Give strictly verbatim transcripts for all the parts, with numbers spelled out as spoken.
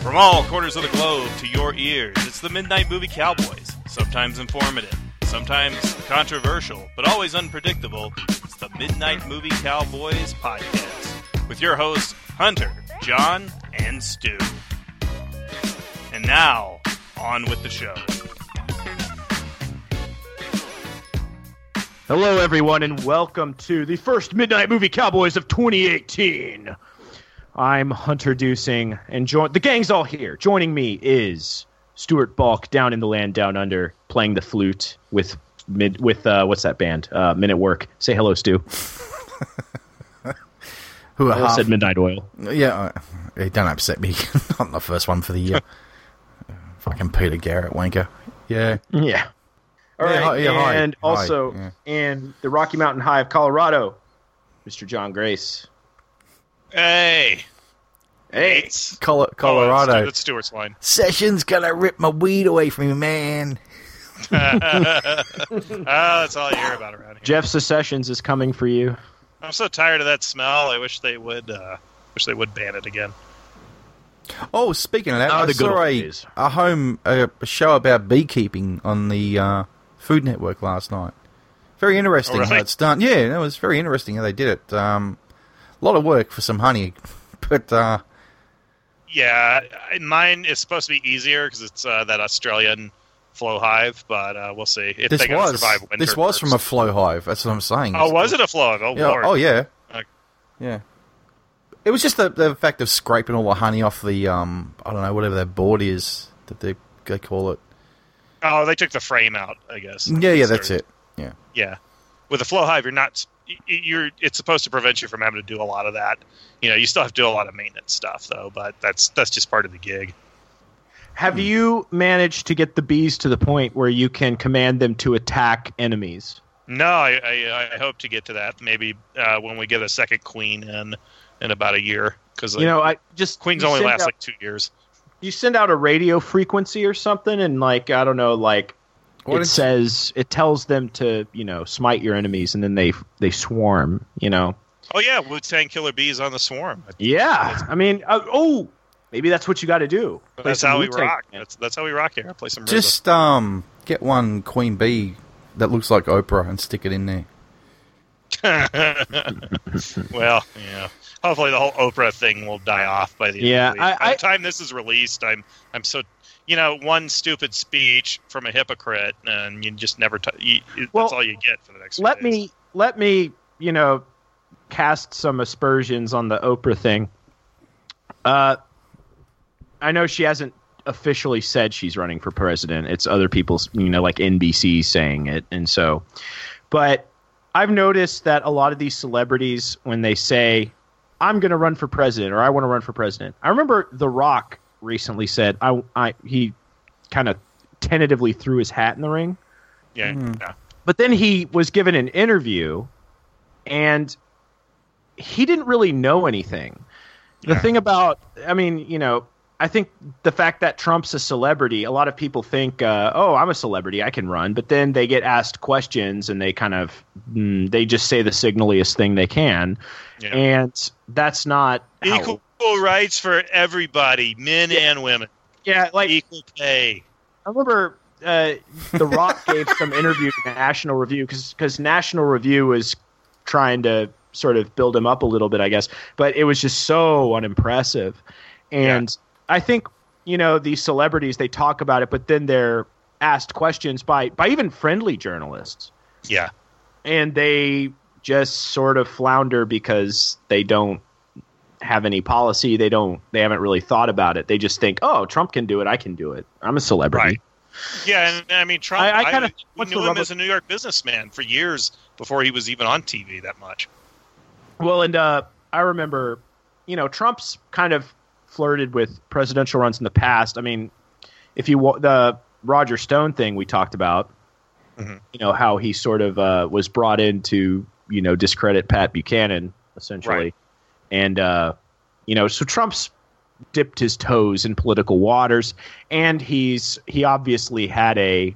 From all corners of the globe to your ears, it's the Midnight Movie Cowboys. Sometimes informative, sometimes controversial, but always unpredictable. It's the Midnight Movie Cowboys podcast with your hosts, Hunter, John, and Stu. And now, on with the show. Hello, everyone, and welcome to the first Midnight Movie Cowboys of twenty eighteen. I'm Hunter Dusing, and jo- the gang's all here. Joining me is Stuart Balk down in the land down under, playing the flute with mid with uh, what's that band? Uh, Men at Work. Say hello, Stu. Who I half- said Midnight Oil. Yeah, uh, don't upset me. Not the first one for the year. Fucking Peter Garrett wanker. Yeah. Yeah. All yeah, right, hi, yeah, hi, and hi, also yeah. in the Rocky Mountain High of Colorado, Mister John Grace. Hey. Hey. It's, Col- Colorado. Oh, that's Stuart's line. Sessions gonna rip my weed away from me, man. Oh, that's all you hear about around here. Jeff Sessions is coming for you. I'm so tired of that smell. I wish they would. Uh, wish they would ban it again. Oh, speaking of that, Oh, I the good saw old a, days. a home a, a show about beekeeping on the uh, Food Network last night. Very interesting Oh, really? how it's done. Yeah, that was very interesting how they did it. Um, a lot of work for some honey, but uh, Yeah, I- mine is supposed to be easier because it's uh, that Australian flow hive, but uh, we'll see if this they gotta was survive winter. this was first. from a flow hive. That's what I'm saying. Oh, was it a flow hive? Oh, Yeah, Lord. oh yeah, Okay. yeah. It was just the the fact of scraping all the honey off the um I don't know whatever that board is that they they call it. Oh, they took the frame out, I guess. Yeah, yeah, that's Sorry. it. Yeah. Yeah, with a flow hive, you're not. You're. It's supposed to prevent you from having to do a lot of that. You know, you still have to do a lot of maintenance stuff, though. But that's that's just part of the gig. Have you managed to get the bees to the point where you can command them to attack enemies? No, I, I, I hope to get to that. Maybe uh, when we get a second queen in in about a year, because You know, I just queens you only send last out- like two years. You send out a radio frequency or something, and like I don't know, like What it is- says it tells them to you know smite your enemies, and then they they swarm. You know. Oh yeah, Wu-Tang Killer Bees on the Swarm. Yeah, I mean, uh, oh, maybe that's what you got to do. Play That's some how we Wu-Tang. rock. That's that's how we rock here. Play some RZA. Just um get one queen bee that looks like Oprah and stick it in there. Well, yeah. Hopefully, the whole Oprah thing will die off by the end Yeah, of the week. I- By I- the time this is released, I'm I'm so you know one stupid speech from a hypocrite, and you just never. T- you, that's Well, all you get for the next. few Let days. me let me you know cast some aspersions on the Oprah thing. Uh, I know she hasn't officially said she's running for president. It's other people's, you know, like N B C saying it, and so. But I've noticed that a lot of these celebrities, when they say, "I'm going to run for president" or "I want to run for president," I remember The Rock recently said, "I, I." He kind of tentatively threw his hat in the ring. Yeah. yeah. But then he was given an interview, and he didn't really know anything. The Yeah. thing about, I mean, you know, I think the fact that Trump's a celebrity, a lot of people think, uh, oh, I'm a celebrity, I can run. But then they get asked questions, and they kind of, mm, they just say the signaliest thing they can. Yeah. And that's not how- Equal rights for everybody, men and women. yeah, like Equal pay. I remember uh, The Rock gave some interview to National Review because National Review was trying to sort of build him up a little bit, I guess. But it was just so unimpressive. And I think, you know, these celebrities, they talk about it, but then they're asked questions by, by even friendly journalists. Yeah. And they just sort of flounder because they don't have any policy. They don't, they haven't really thought about it. They just think, oh, Trump can do it. I can do it. I'm a celebrity. Right. Yeah, and I mean Trump. I- I I, kinda- we what's knew the him rubber- as a New York businessman for years before he was even on T V that much. Well, and uh, I remember, you know, Trump's kind of flirted with presidential runs in the past. I mean, if you wa- the Roger Stone thing we talked about, Mhm. you know, how he sort of uh, was brought in to, you know, discredit Pat Buchanan, essentially. Right. And, uh, you know, so Trump's dipped his toes in political waters, and he's he obviously had a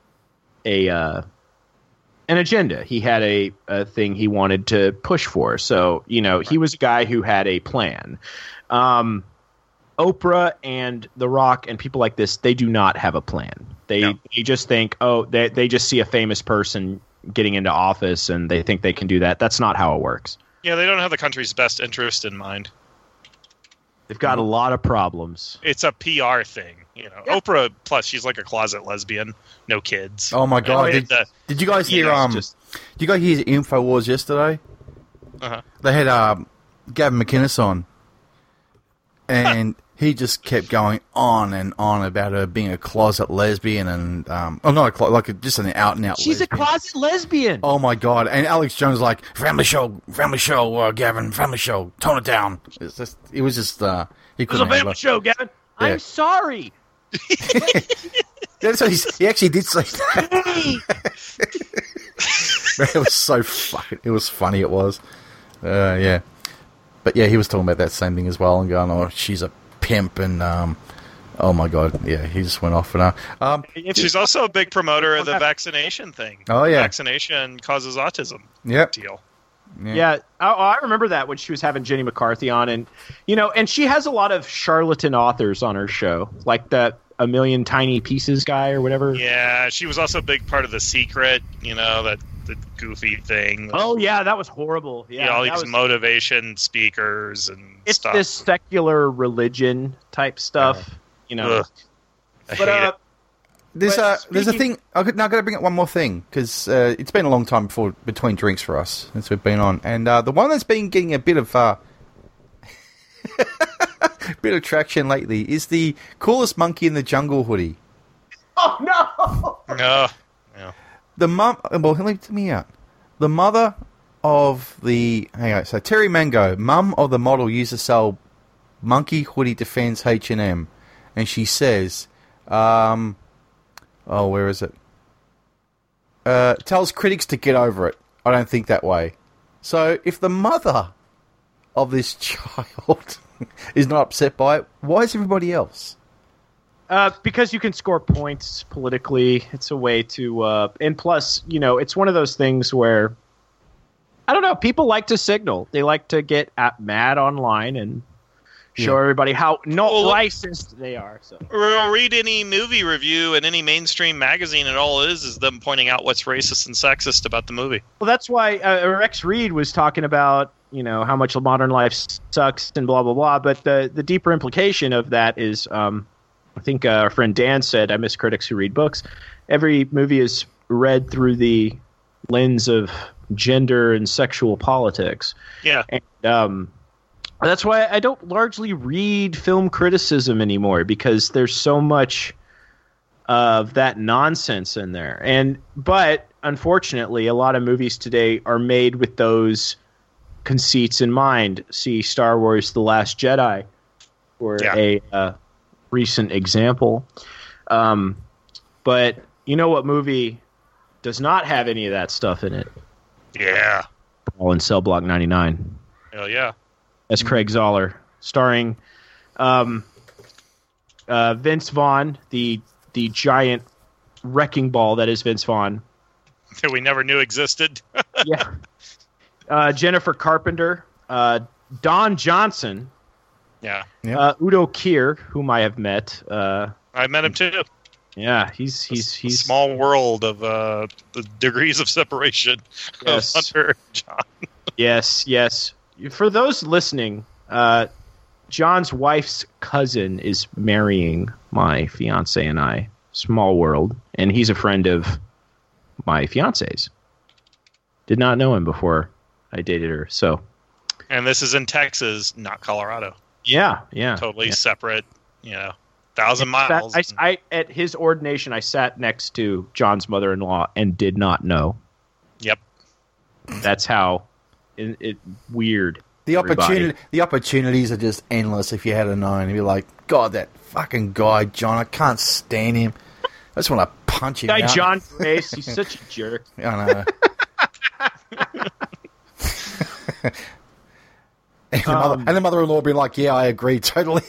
a uh, an agenda. He had a, a thing he wanted to push for. So, you know, he was a guy who had a plan. Um, Oprah and The Rock and people like this, they do not have a plan. They No. they just think, oh, they they just see a famous person getting into office and they think they can do that. That's not how it works. Yeah, they don't have the country's best interest in mind. They've got a lot of problems. It's a P R thing, you know. Yeah. Oprah, plus she's like a closet lesbian, no kids. Oh my god! And Did, the- did you guys you hear? know, Um, just- did you guys hear Infowars yesterday? Uh-huh. They had um, Gavin McInnes on, and he just kept going on and on about her being a closet lesbian and um, oh, not a clo- like a, just an out and out. She's lesbian. a closet lesbian. Oh my god! And Alex Jones was like, "Family show, family show, uh, Gavin, family show, tone it down." It's just, it was just, uh, he It was couldn't a handle family it. show, Gavin. Yeah. I'm sorry. That's what he's, he actually did say that. It was so fucking. It was funny. It was, uh, yeah. But yeah, he was talking about that same thing as well, and going, "Oh, she's a pimp," and um, oh my god, yeah, he just went off and uh, um, She's also a big promoter of the vaccination thing. Oh, yeah. Vaccination causes autism yep, deal. yeah, Yeah, I, I remember that when she was having Jenny McCarthy on, and you know, and she has a lot of charlatan authors on her show, like that A Million Tiny Pieces guy or whatever. Yeah, she was also a big part of The Secret, you know, that the goofy thing. Oh yeah, that was horrible. Yeah, Yeah, all that these was- motivation speakers and it's stuff. this secular religion type stuff, you know. Ugh. I But hate uh, it. There's But a there's a speaking- thing. I could, now I've got to bring up one more thing because uh, it's been a long time before between drinks for us since we've been on, and uh, the one that's been getting a bit of uh, bit of traction lately is the coolest monkey in the jungle hoodie. oh no! Oh, yeah. The mum. Well, let me out. The mother of the hang on. So Terry Mango, mum of the model, used to sell monkey hoodie defends H and M, and she says, um, "Oh, where is it?" Uh, tells critics to get over it. I don't think that way. So if the mother of this child is not upset by it, why is everybody else? Uh, because you can score points politically. It's a way to, uh, and plus, you know, it's one of those things where, I don't know, people like to signal. They like to get at, mad online and show Yeah. everybody how not Well, racist they are. So Or read any movie review in any mainstream magazine, and all it is is them pointing out what's racist and sexist about the movie. well, that's why uh, Rex Reed was talking about, you know, how much modern life sucks and blah blah blah. But the the deeper implication of that is, um, I think uh, our friend Dan said, I miss critics who read books. Every movie is read through the lens of gender and sexual politics. Yeah. And um, that's why I don't largely read film criticism anymore, because there's so much of that nonsense in there. And but unfortunately, a lot of movies today are made with those conceits in mind. See Star Wars: The Last Jedi, or Yeah. a uh, recent example. Um, but you know what movie does not have any of that stuff in it? Yeah. Brawl in Cell Block ninety-nine. Hell yeah. As Craig Zoller, starring um, uh, Vince Vaughn, the the giant wrecking ball that is Vince Vaughn. That we never knew existed. Yeah. Uh, Jennifer Carpenter, uh, Don Johnson, Yeah. Yeah. uh, Udo Kier, whom I have met. Uh, I met him too. yeah, he's he's A he's small world of uh, the degrees of separation Yes. of Hunter and John. Yes, yes. For those listening, uh, John's wife's cousin is marrying my fiance and I. Small world, and he's a friend of my fiance's. Did not know him before I dated her, so And this is in Texas, not Colorado. yeah, yeah, Totally yeah. separate, you know, thousand In fact, miles. I, I at his ordination, I sat next to John's mother-in-law and did not know. Yep. That's how it, it weird. The everybody. opportunity, the opportunities are just endless. If you had known, you'd be like, "God, that fucking guy, John, I can't stand him. I just want to punch him." Guy out. John Grace, he's such a jerk. I know. and, the mother, Um, and the mother-in-law being like, "Yeah, I agree, totally."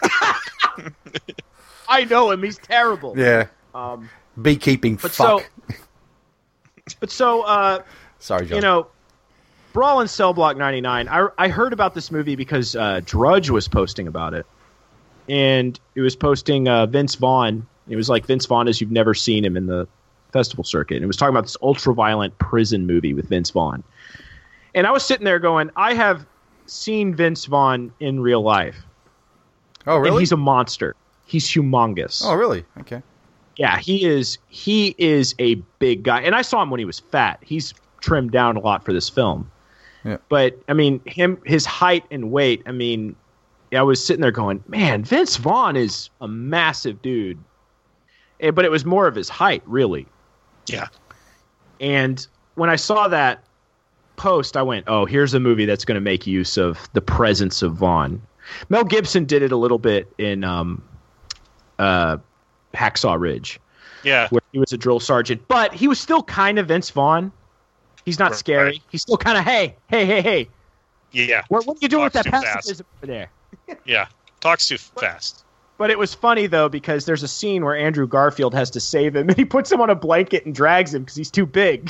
I know him; he's terrible. yeah, Um, beekeeping. but Fuck. so, but so, uh, Sorry, John. you know, Brawl in Cell Block ninety-nine. I I heard about this movie because uh, Drudge was posting about it, and it was posting uh, Vince Vaughn. It was like Vince Vaughn as you've never seen him in the festival circuit. And it was talking about this ultra-violent prison movie with Vince Vaughn. And I was sitting there going, I have seen Vince Vaughn in real life. Oh, really? And he's a monster. He's humongous. Oh, really? Okay. Yeah, he is. He is a big guy. And I saw him when he was fat. He's trimmed down a lot for this film. Yeah. But, I mean, him, his height and weight, I mean, I was sitting there going, man, Vince Vaughn is a massive dude. But it was more of his height, really. Yeah. And when I saw that post, I went, oh, here's a movie that's going to make use of the presence of Vaughn. Mel Gibson did it a little bit in um, uh, Hacksaw Ridge. Yeah. Where he was a drill sergeant. But he was still kind of Vince Vaughn. He's not Right. scary. He's still kind of, hey, hey, hey, hey. Yeah. What, what are you doing with Talks that too fast. pacifism over there? Yeah. Talks too fast. But it was funny, though, because there's a scene where Andrew Garfield has to save him, and he puts him on a blanket and drags him because he's too big.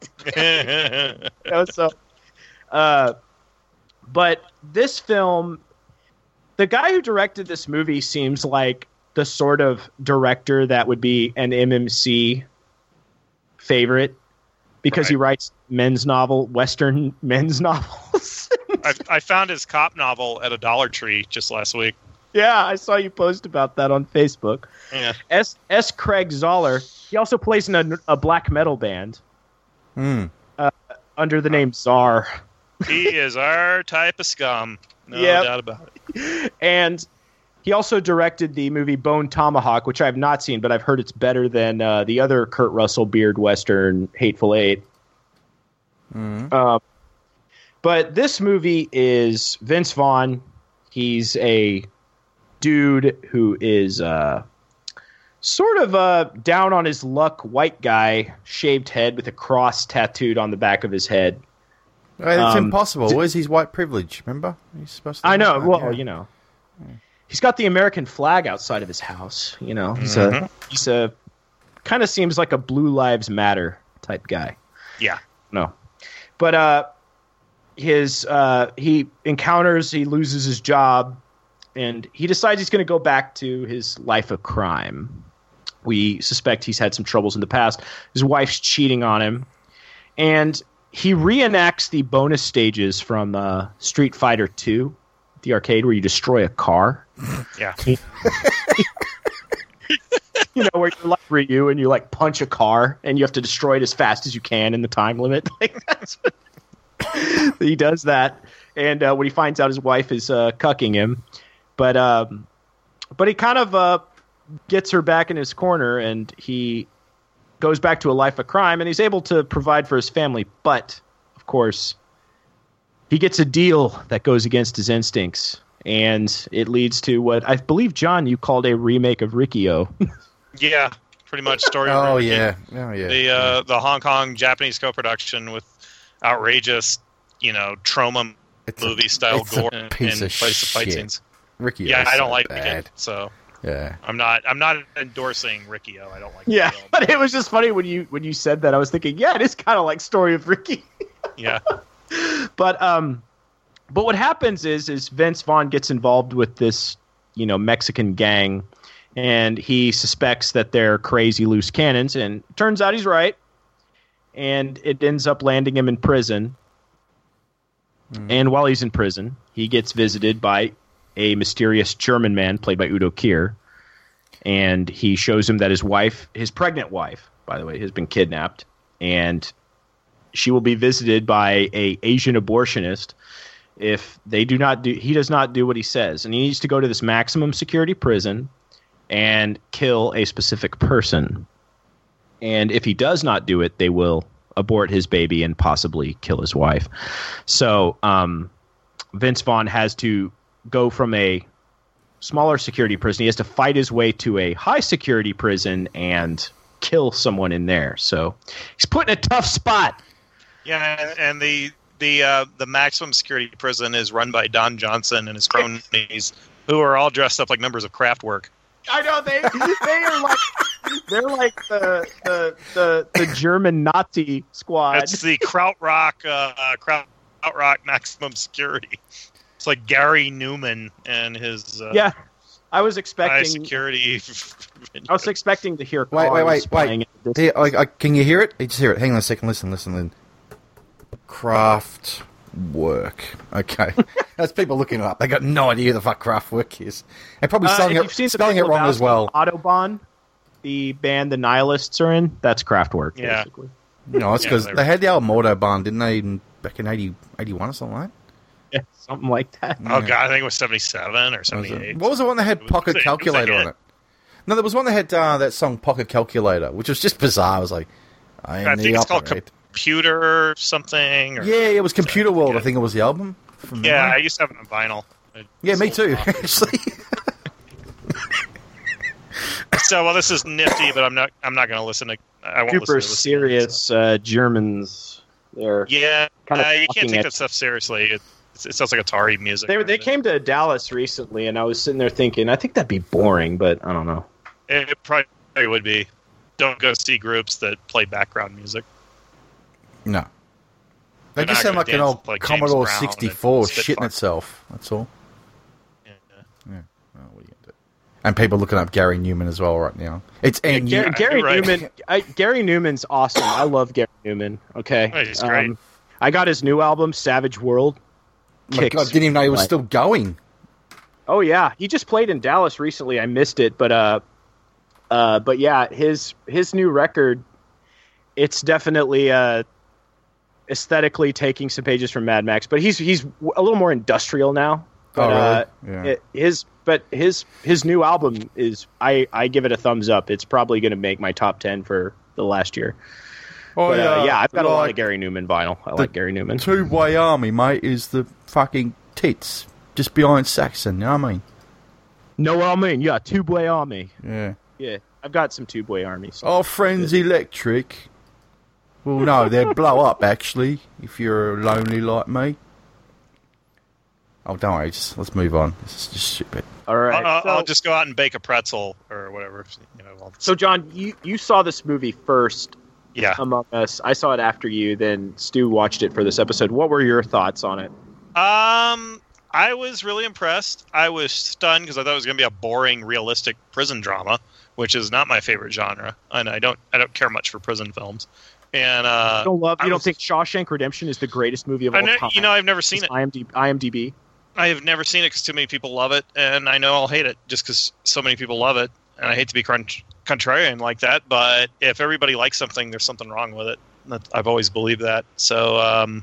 That was so. Uh, but this film, the guy who directed this movie seems like the sort of director that would be an M M C favorite because Right. he writes men's novel, Western men's novels. I, I found his cop novel at a Dollar Tree just last week. Yeah, I saw you post about that on Facebook. Yeah. S. S. Craig Zoller. He also plays in a, a black metal band Hmm. under the name Czar. He is our type of scum. No Yep. doubt about it. And he also directed the movie Bone Tomahawk, which I have not seen, but I've heard it's better than uh, the other Kurt Russell beard Western, Hateful Eight. Mm. Uh, but this movie is Vince Vaughn. He's a dude who is uh, sort of a down on his luck white guy, shaved head with a cross tattooed on the back of his head. Hey, it's Um, impossible. Where's his white privilege? Remember? He's supposed to. I know. that, Well, yeah. you know, he's got the American flag outside of his house. You know, he's Mhm. a he's a kind of seems like a Blue Lives Matter type guy. Yeah. No, but uh, his uh, he encounters he loses his job, and he decides he's going to go back to his life of crime. We suspect he's had some troubles in the past. His wife's cheating on him, and he reenacts the bonus stages from uh, Street Fighter two, the arcade where you destroy a car. Yeah. You know, where you're like Ryu and you like punch a car and you have to destroy it as fast as you can in the time limit. Like that's what he does that. And uh, when he finds out his wife is uh, cucking him, but um, but he kind of uh, gets her back in his corner, and he goes back to a life of crime, and he's able to provide for his family. But of course, he gets a deal that goes against his instincts, and it leads to what I believe, John, you called a remake of Rikio. Yeah. Pretty much story. Oh remake. yeah. Oh yeah. The uh, the Hong Kong Japanese co-production with outrageous, you know, trauma It's a- movie style it's a gore in piece of place of fight shit. scenes. Ricky. Yeah, is I don't so like bad. it. So Yeah. I'm not I'm not endorsing Rikio. I don't like Yeah, the film. but it was just funny when you when you said that. I was thinking, yeah, it is kind of like Story of Ricky. Yeah. But um, but what happens is is Vince Vaughn gets involved with this, you know, Mexican gang, and he suspects that they're crazy loose cannons, and it turns out he's right, and it ends up landing him in prison. And while he's in prison, he gets visited by a mysterious German man played by Udo Kier, and he shows him that his wife, his pregnant wife, by the way, has been kidnapped, and she will be visited by a Asian abortionist if they do not do he does not do what he says, and he needs to go to this maximum security prison and kill a specific person. And if he does not do it, they will abort his baby and possibly kill his wife. So um, Vince Vaughn has to go from a smaller security prison. He has to fight his way to a high security prison and kill someone in there. So he's put in a tough spot. Yeah, and, and the the uh, the maximum security prison is run by Don Johnson and his cronies, who are all dressed up like members of Kraftwerk. I know they they are like they're like the the the, the German Nazi squad. It's the Krautrock uh, Krautrock maximum security. It's like Gary Newman and his uh, Yeah, I was high expecting security. I was expecting to hear Wait, wait, cars wait, playing wait. in the Here, I, I, can you hear it? You just hear it. Hang on a second. Listen, listen, listen. Craft work. Okay. That's people looking it up. They got no idea who the fuck craft work is. And probably Uh, spelling if it, you've seen the spelling it Big wrong as Lebowski, well. Autobahn, the band the Nihilists are in, that's Kraftwerk, Yeah. basically. No, that's Yeah, because they they were- had the old Autobahn, didn't they, in, back in eighty, eighty-one or something like Yeah, something like that. Oh god, I think it was seventy-seven or that? Was seventy-eight. it- What was the one that had It was- Pocket it was a Calculator hit. on it? No, there was one that had uh, that song Pocket Calculator, which was just bizarre. I was like, I am I the think it's called operator. Computer or something. Or, Yeah, it was Computer World, I Yeah. think it was the album. From Yeah, I memory. used to have it on vinyl. It Yeah, me sold too, off. actually. So, well, this is nifty, but I'm not. I'm not going to listen to. I won't Super listen to this serious uh, Germans. They're Yeah, kind of uh, you fucking can't take it. that stuff seriously. It, it sounds like Atari music. They they came to Dallas recently, and I was sitting there thinking, I think that'd be boring, but I don't know. It probably would be. Don't go see groups that play background music. No. They They're just not sound gonna like an dance old like James Commodore Brown sixty-four and shitting Spitfire. itself. That's all. Yeah. Yeah. Oh, what are you gonna do? And people looking up Gary Newman as well right now. It's N U. Gary, Gary you're right. Newman. I, Gary Newman's awesome. I love Gary Newman. Okay, Oh, he's great. I got his new album, Savage World. Oh my Kicks. God, didn't even know he was Like- still going. Oh yeah, he just played in Dallas recently. I missed it, but uh, uh, but yeah, his his new record, it's definitely uh, aesthetically taking some pages from Mad Max, but he's he's a little more industrial now. But, Oh, really? uh, Yeah. it- his but his his new album is I I give it a thumbs up. It's probably going to make my top ten for the last year. Oh, But uh, yeah, I've got a lot of like, Gary Newman vinyl. I like Gary Newman. Two-way army, mate, is the fucking tits just behind Saxon, you know what I mean? No, I mean, yeah, Tube Way Army. Yeah. Yeah, I've got some Tube Way Army. So. Our friends Electric. Well, no, they'd blow up, actually, if you're lonely like me. Oh, don't worry, just, let's move on. This is just stupid. All right. I'll, so, I'll just go out and bake a pretzel or whatever. You know. I'll, so, John, you, you saw this movie first yeah. Among Us. I saw it after you. Then Stu watched it for this episode. What were your thoughts on it? Um, I was really impressed. I was stunned because I thought it was going to be a boring, realistic prison drama, which is not my favorite genre, and I don't I don't care much for prison films. And uh, You don't love. I You don't was- think Shawshank Redemption is the greatest movie of I all know, time? you know, I've never seen it. IMDb. IMDb. I have never seen it because too many people love it, and I know I'll hate it just because so many people love it. And I hate to be crunch- contrarian like that, but if everybody likes something, there's something wrong with it. That- I've always believed that. So um,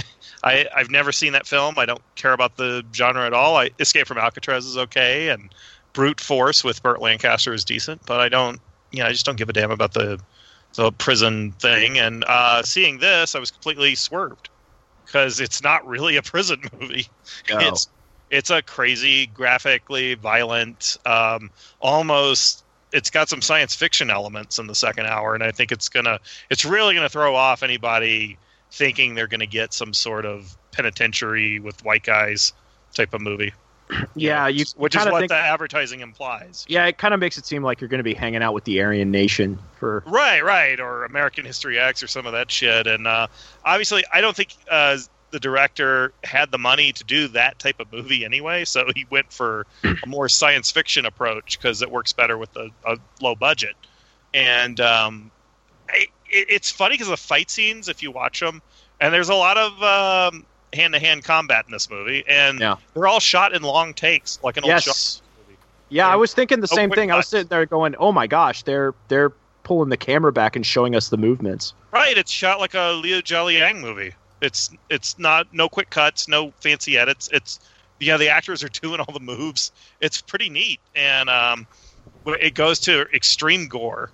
I, I've never seen that film. I don't care about the genre at all. I, Escape from Alcatraz is okay, and Brute Force with Burt Lancaster is decent, but I don't. You know, I just don't give a damn about the the prison thing. And uh, seeing this, I was completely swerved because it's not really a prison movie. No. It's it's a crazy, graphically violent, um, almost. It's got some science fiction elements in the second hour, and I think it's gonna. It's really gonna throw off anybody thinking they're gonna get some sort of penitentiary with white guys type of movie. Yeah, you which is kinda what think, the advertising implies. Yeah, it kind of makes it seem like you're going to be hanging out with the Aryan Nation for. Right, right, or American History X or some of that shit. And uh, obviously, I don't think uh, the director had the money to do that type of movie anyway, so he went for a more science fiction approach because it works better with a, a low budget. And um, I, it, it's funny because the fight scenes, if you watch them, and there's a lot of um, hand-to-hand combat in this movie, and Yeah. they're all shot in long takes, like an old Yes. shot movie. Yeah, I was thinking the Oh, same quick thing. I was cuts. sitting there going, "Oh my gosh, they're they're pulling the camera back and showing us the movements." Right, it's shot like a Liu Jialiang movie. It's it's not no quick cuts, no fancy edits. It's yeah, the actors are doing all the moves. It's pretty neat, and um, it goes to extreme gore,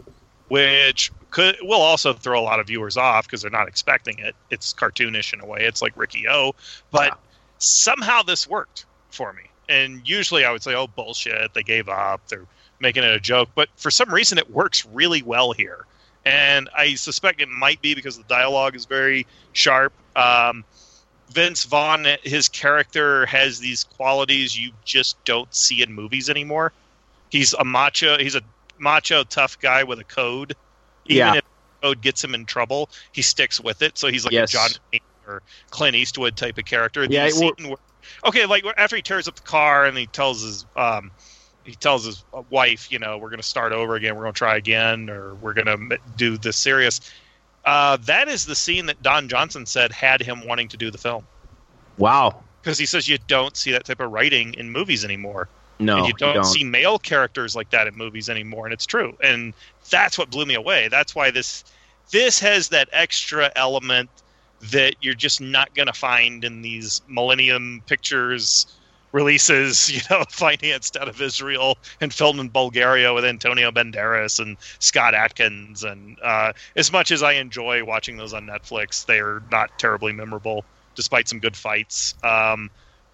which could will also throw a lot of viewers off because they're not expecting it. It's cartoonish in a way. It's like Ricky O, but Yeah. somehow this worked for me. And usually I would say, "Oh bullshit, they gave up. They're making it a joke." But for some reason, it works really well here. And I suspect it might be because the dialogue is very sharp. Um, Vince Vaughn, his character has these qualities you just don't see in movies anymore. He's a macho. He's a macho, tough guy with a code. Even Yeah. if the code gets him in trouble, he sticks with it. So he's like Yes. a John Wayne or Clint Eastwood type of character. Yeah, The well- scene where- okay, like after he tears up the car and he tells his um, he tells his wife, you know, we're going to start over again, we're going to try again, or we're going to do this serious. Uh, that is the scene that Don Johnson said had him wanting to do the film. Wow. Because he says you don't see that type of writing in movies anymore. No, and you don't, you don't see male characters like that in movies anymore, and it's true. And that's what blew me away. That's why this this has that extra element that you're just not going to find in these Millennium Pictures releases, you know, financed out of Israel and filmed in Bulgaria with Antonio Banderas and Scott Adkins. And uh, as much as I enjoy watching those on Netflix, they're not terribly memorable, despite some good fights. Um,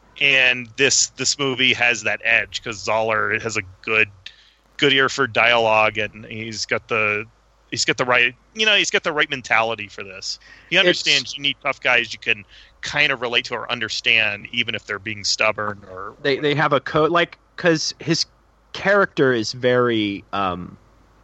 and this this movie has that edge because Zoller has a good good ear for dialogue, and he's got the he's got the right you know he's got the right mentality for this. He understands it's, you need tough guys you can kind of relate to or understand, even if they're being stubborn or they they have a code, like, because his character is very um,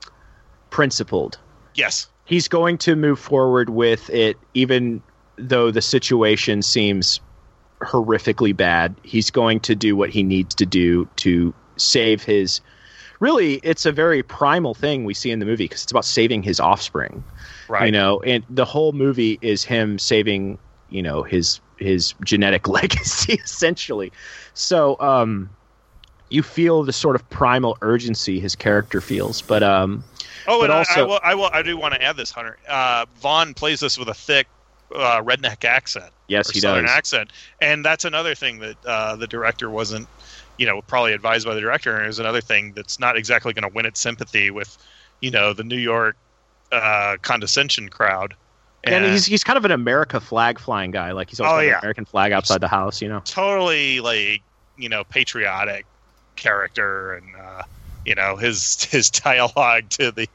principled. Yes, he's going to move forward with it, even though the situation seems horrifically bad. He's going to do what he needs to do to save his. Really, it's a very primal thing we see in the movie because it's about saving his offspring, right? You know, and the whole movie is him saving, you know, his his genetic legacy essentially. So, um, you feel the sort of primal urgency his character feels, but um, oh, but and also, I, I will, I will, I do want to add this, Hunter. Uh, Vaughn plays this with a thick uh, redneck accent. Yes, or he Southern does. accent, and that's another thing that uh, the director wasn't. You know, probably advised by the director, and is another thing that's not exactly going to win its sympathy with, you know, the New York uh, condescension crowd. And, and he's he's kind of an America flag flying guy. Like he's always oh, got yeah. an American flag outside the house, you know. Totally, like, you know, patriotic character, and uh, you know, his his dialogue to the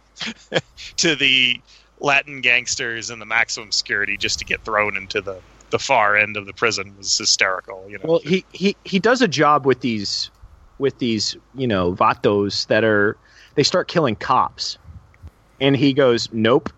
to the Latin gangsters and the maximum security just to get thrown into the. the far end of the prison was hysterical. You know. Well, he, he, he does a job with these, with these, you know, vatos that are, they start killing cops, and he goes, nope.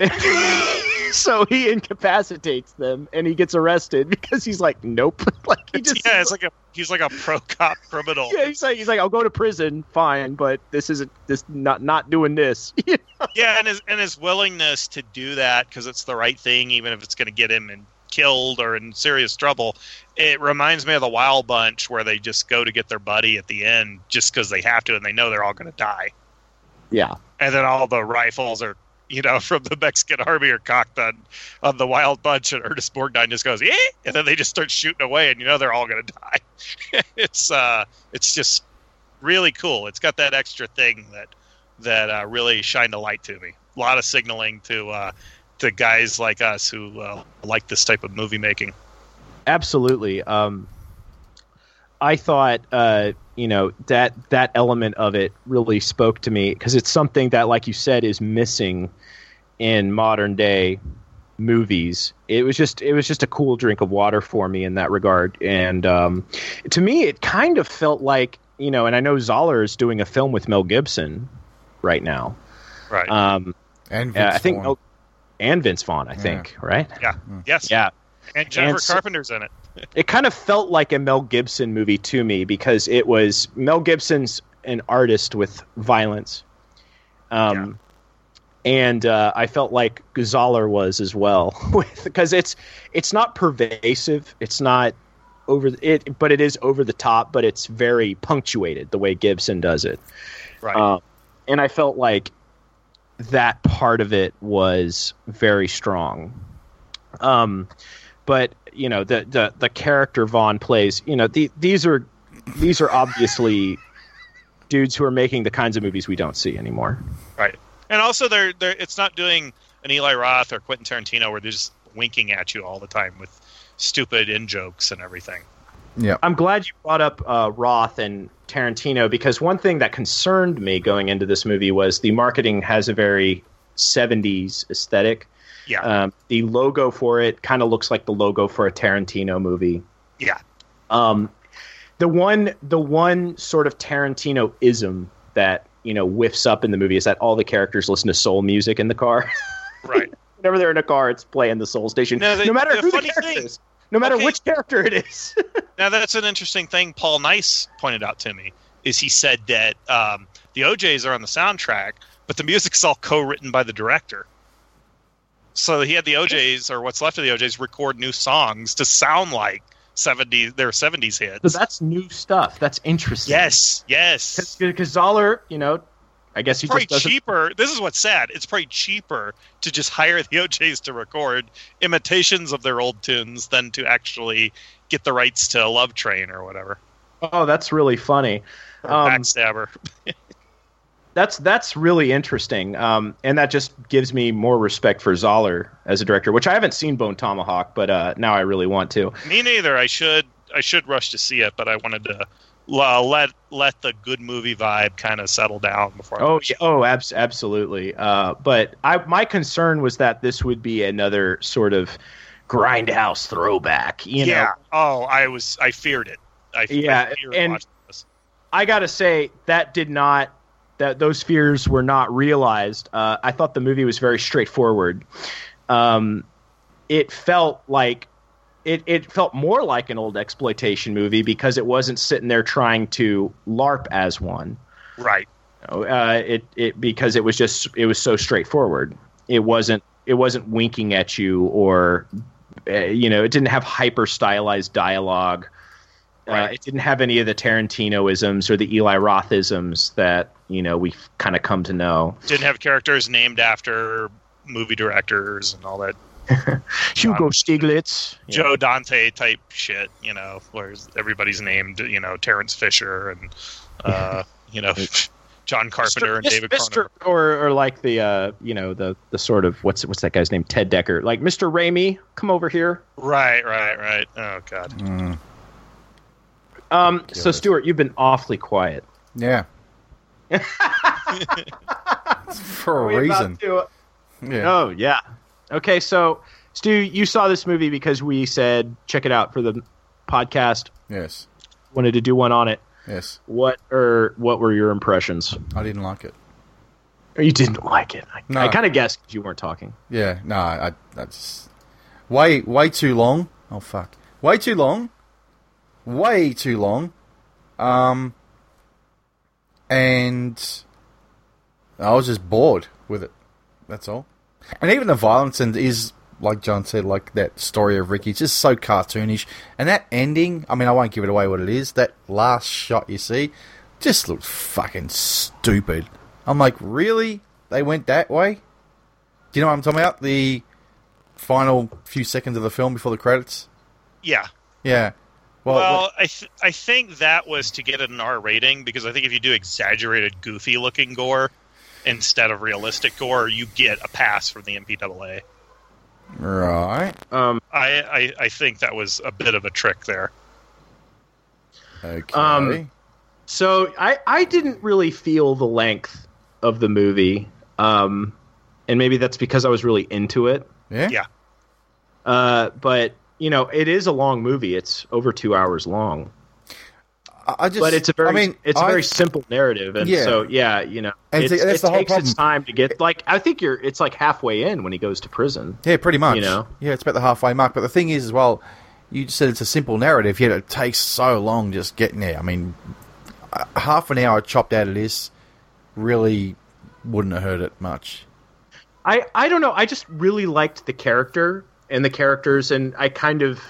So he incapacitates them, and he gets arrested because he's like, nope. Like he just, yeah, it's like a he's like a pro cop criminal. Yeah, he's like he's like, I'll go to prison, fine, but this isn't this not not doing this. Yeah, and his and his willingness to do that because it's the right thing, even if it's going to get him in. Killed or in serious trouble. It reminds me of the Wild Bunch where they just go to get their buddy at the end just because they have to and they know they're all going to die. Yeah. And then all the rifles are, you know, from the Mexican army are cocked on, on the Wild Bunch, and Ernest Borgnine just goes, eh! And then they just start shooting away and you know they're all going to die. it's uh, it's just really cool. It's got that extra thing that, that uh, really shined a light to me. A lot of signaling to uh, to guys like us who uh, like this type of movie making. Absolutely. Um, I thought, uh, you know, that that element of it really spoke to me because it's something that, like you said, is missing in modern day movies. It was just it was just a cool drink of water for me in that regard. And um, to me, it kind of felt like, you know, and I know Zoller is doing a film with Mel Gibson right now. Right. Um, and Vince uh, I think Vaughn. Mel, and Vince Vaughn, I think, yeah. right? Yeah. Yes. Yeah. And Jennifer And so- Carpenter's in it. It kind of felt like a Mel Gibson movie to me because it was Mel Gibson's an artist with violence. Um, and uh, I felt like Zoller was as well, because it's it's not pervasive, it's not over it, but it is over the top, but it's very punctuated the way Gibson does it. Right. Uh, and I felt like that part of it was very strong. Um, but you know, the, the, the character Vaughn plays, you know, the, these are, these are obviously dudes who are making the kinds of movies we don't see anymore. Right. And also they're, they're, it's not doing an Eli Roth or Quentin Tarantino where they're just winking at you all the time with stupid in-jokes and everything. Yeah. I'm glad you brought up uh, Roth and Tarantino, because one thing that concerned me going into this movie was the marketing has a very seventies aesthetic. Yeah. Um, the logo for it kind of looks like the logo for a Tarantino movie. Yeah. Um, the one, the one sort of Tarantino-ism that, you know, whiffs up in the movie is that all the characters listen to soul music in the car. Right. Whenever they're in a car, it's playing the Soul Station. No, the- no matter the who the funny character thing- is. No matter Okay. which character it is. Now that's an interesting thing Paul Nice pointed out to me. is he said that um, the O Js are on the soundtrack, but the music's all co-written by the director. So he had the O Js, or what's left of the O Js, record new songs to sound like seventies, their seventies hits. So that's new stuff. That's interesting. Yes, yes. Because Zoller, you know, I guess he It's probably just doesn't... cheaper. This is what's sad. It's probably cheaper to just hire the O Js to record imitations of their old tunes than to actually get the rights to Love Train or whatever. Oh, that's really funny. Or Um, Backstabber. That's that's really interesting, um, and that just gives me more respect for Zoller as a director, which I haven't seen Bone Tomahawk, but uh, now I really want to. Me neither. I should I should rush to see it, but I wanted to uh, let let the good movie vibe kind of settle down before. I Oh, watch yeah, it. oh, abs- absolutely. Uh, but I, my concern was that this would be another sort of grindhouse throwback. You know, yeah. Oh, I was I feared it. I, Yeah, I feared and- watching this. I gotta say that did not that those fears were not realized. Uh, I thought the movie was very straightforward. Um, it felt like it, it felt more like an old exploitation movie because it wasn't sitting there trying to LARP as one. Right. You know, uh, it it because it was just it was so straightforward. It wasn't it wasn't winking at you or uh, you know it didn't have hyper stylized dialogue. Uh, Right. it didn't have any of the Tarantino-isms or the Eli Roth-isms that you know we've kind of come to know. Didn't have characters named after movie directors and all that Hugo Stiglitz, you know. Joe Dante type shit, you know, where everybody's named, you know, Terrence Fisher and, uh, you know, John Carpenter and David Mister Cronenberg. or or like the uh, you know the the sort of what's what's that guy's name? Ted Decker, like Mister Raimi, come over here. Right, right, right. Oh, God. Mm, Um, so Stuart, you've been awfully quiet. yeah. For a reason. Yeah. Oh yeah. Okay, so Stu, you saw this movie because we said check it out for the podcast. Yes. Wanted to do one on it. Yes. What or what were your impressions? I didn't like it. Or you didn't like it? I, No. I kind of guessed because you weren't talking. Yeah. No. I. That's way way too long. Oh fuck. Way too long. Way too long. Um. And I was just bored with it. That's all. And even the violence and is, like John said, like that story of Ricky, it's just so cartoonish. And that ending, I mean, I won't give it away what it is. That last shot you see just looks fucking stupid. I'm like, really? They went that way? Do you know what I'm talking about? The final few seconds of the film before the credits? Yeah. Yeah. Well, Well, I th- I think that was to get an R rating, because I think if you do exaggerated, goofy-looking gore instead of realistic gore, you get a pass from the M P A A. right. Um, I, I, I think that was a bit of a trick there. Okay. Um, so I I didn't really feel the length of the movie, um, and maybe that's because I was really into it. yeah? yeah. Uh, but you know, it is a long movie. It's over two hours long. I I just, But it's a very, I mean, it's a I- very simple narrative, and Yeah. so yeah, you know, And it's, see, that's it the whole takes its problem. time to get. Like, I think you're, it's like halfway in when he goes to prison. Yeah, pretty much. You know? Yeah, it's about the halfway mark. But the thing is, as well, you just said it's a simple narrative, yet it takes so long just getting there. I mean, uh, half an hour chopped out of this really wouldn't have hurt it much. I, I don't know. I just really liked the character and the characters, and I kind of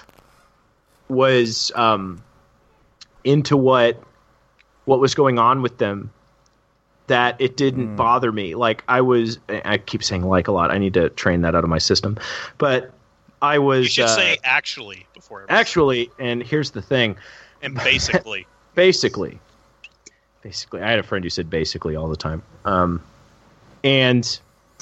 was um, into what what was going on with them. That it didn't bother me. Like I was, I keep saying like a lot. I need to train that out of my system. But I was You should uh, say actually before everything. actually, and here's the thing. And basically. Basically, basically, I had a friend who said basically all the time. Um, and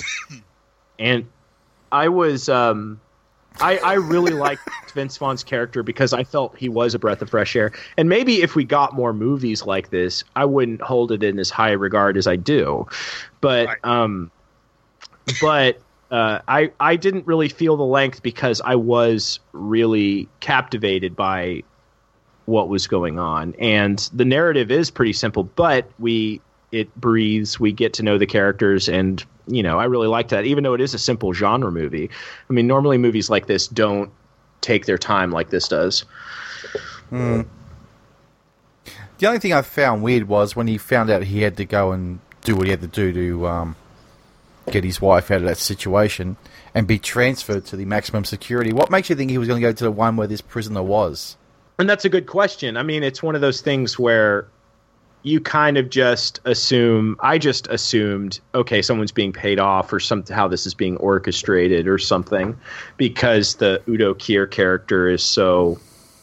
and I was um, I I really liked Vince Vaughn's character because I felt he was a breath of fresh air. And maybe if we got more movies like this, I wouldn't hold it in as high regard as I do. But Right. um, but. Uh, I, I didn't really feel the length because I was really captivated by what was going on. And the narrative is pretty simple, but we it breathes. We get to know the characters, and you know I really liked that, even though it is a simple genre movie. I mean, normally movies like this don't take their time like this does. The only thing I found weird was when he found out he had to go and do what he had to do to um, get his wife out of that situation and be transferred to the maximum security. What makes you think he was going to go to the one where this prisoner was? And that's a good question. I mean, it's one of those things where you kind of just assume, I just assumed, okay, someone's being paid off or some, how this is being orchestrated or something, because the Udo Kier character is so,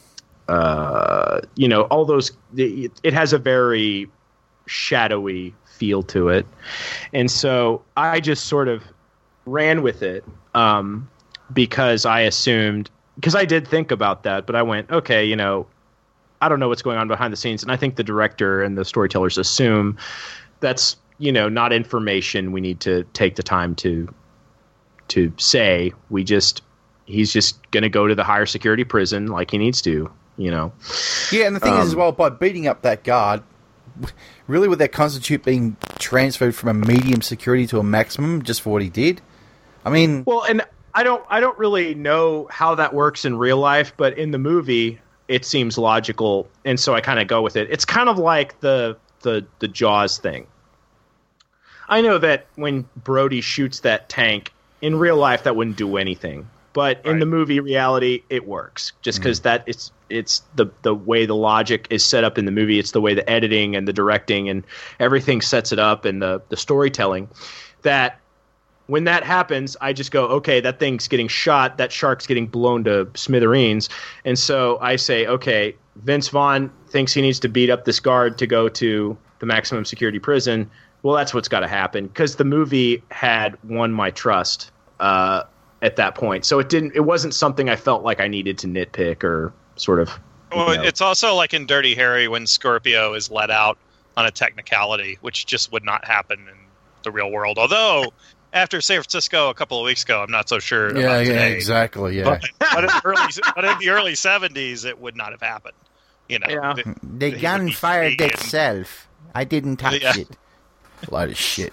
uh, you know, all those, it, it has a very shadowy feel to it. And so I just sort of ran with it um, because I assumed, because I did think about that, but I went, okay, you know, I don't know what's going on behind the scenes. And I think the director and the storytellers assume that's, you know, not information we need to take the time to to say. We just, he's just going to go to the higher security prison like he needs to, you know. Yeah, and the thing Um, is as well, by beating up that guard, really would that constitute being transferred from a medium security to a maximum just for what he did? I mean... Well, and I don't, I don't really know how that works in real life, but in the movie, it seems logical, and so I kind of go with it. It's kind of like the the the Jaws thing. I know that when Brody shoots that tank, in real life that wouldn't do anything, but in Right. the movie reality, it works. Just because that it's it's the the way the logic is set up in the movie. It's the way the editing and the directing and everything sets it up, and the the storytelling that. When that happens, I just go, okay, that thing's getting shot, that shark's getting blown to smithereens. And so I say, okay, Vince Vaughn thinks he needs to beat up this guard to go to the maximum security prison. Well, that's what's got to happen, because the movie had won my trust uh, at that point. So it didn't. It wasn't something I felt like I needed to nitpick or sort of. Well, you know. it's also like in Dirty Harry when Scorpio is let out on a technicality, which just would not happen in the real world. Although... After San Francisco a couple of weeks ago, I'm not so sure. Yeah, about yeah, today. exactly, yeah. But, but, in the early, but in the early seventies, it would not have happened. You know, Yeah. the, The he gun would be fired free and- itself. I didn't touch Yeah. it. Load of shit.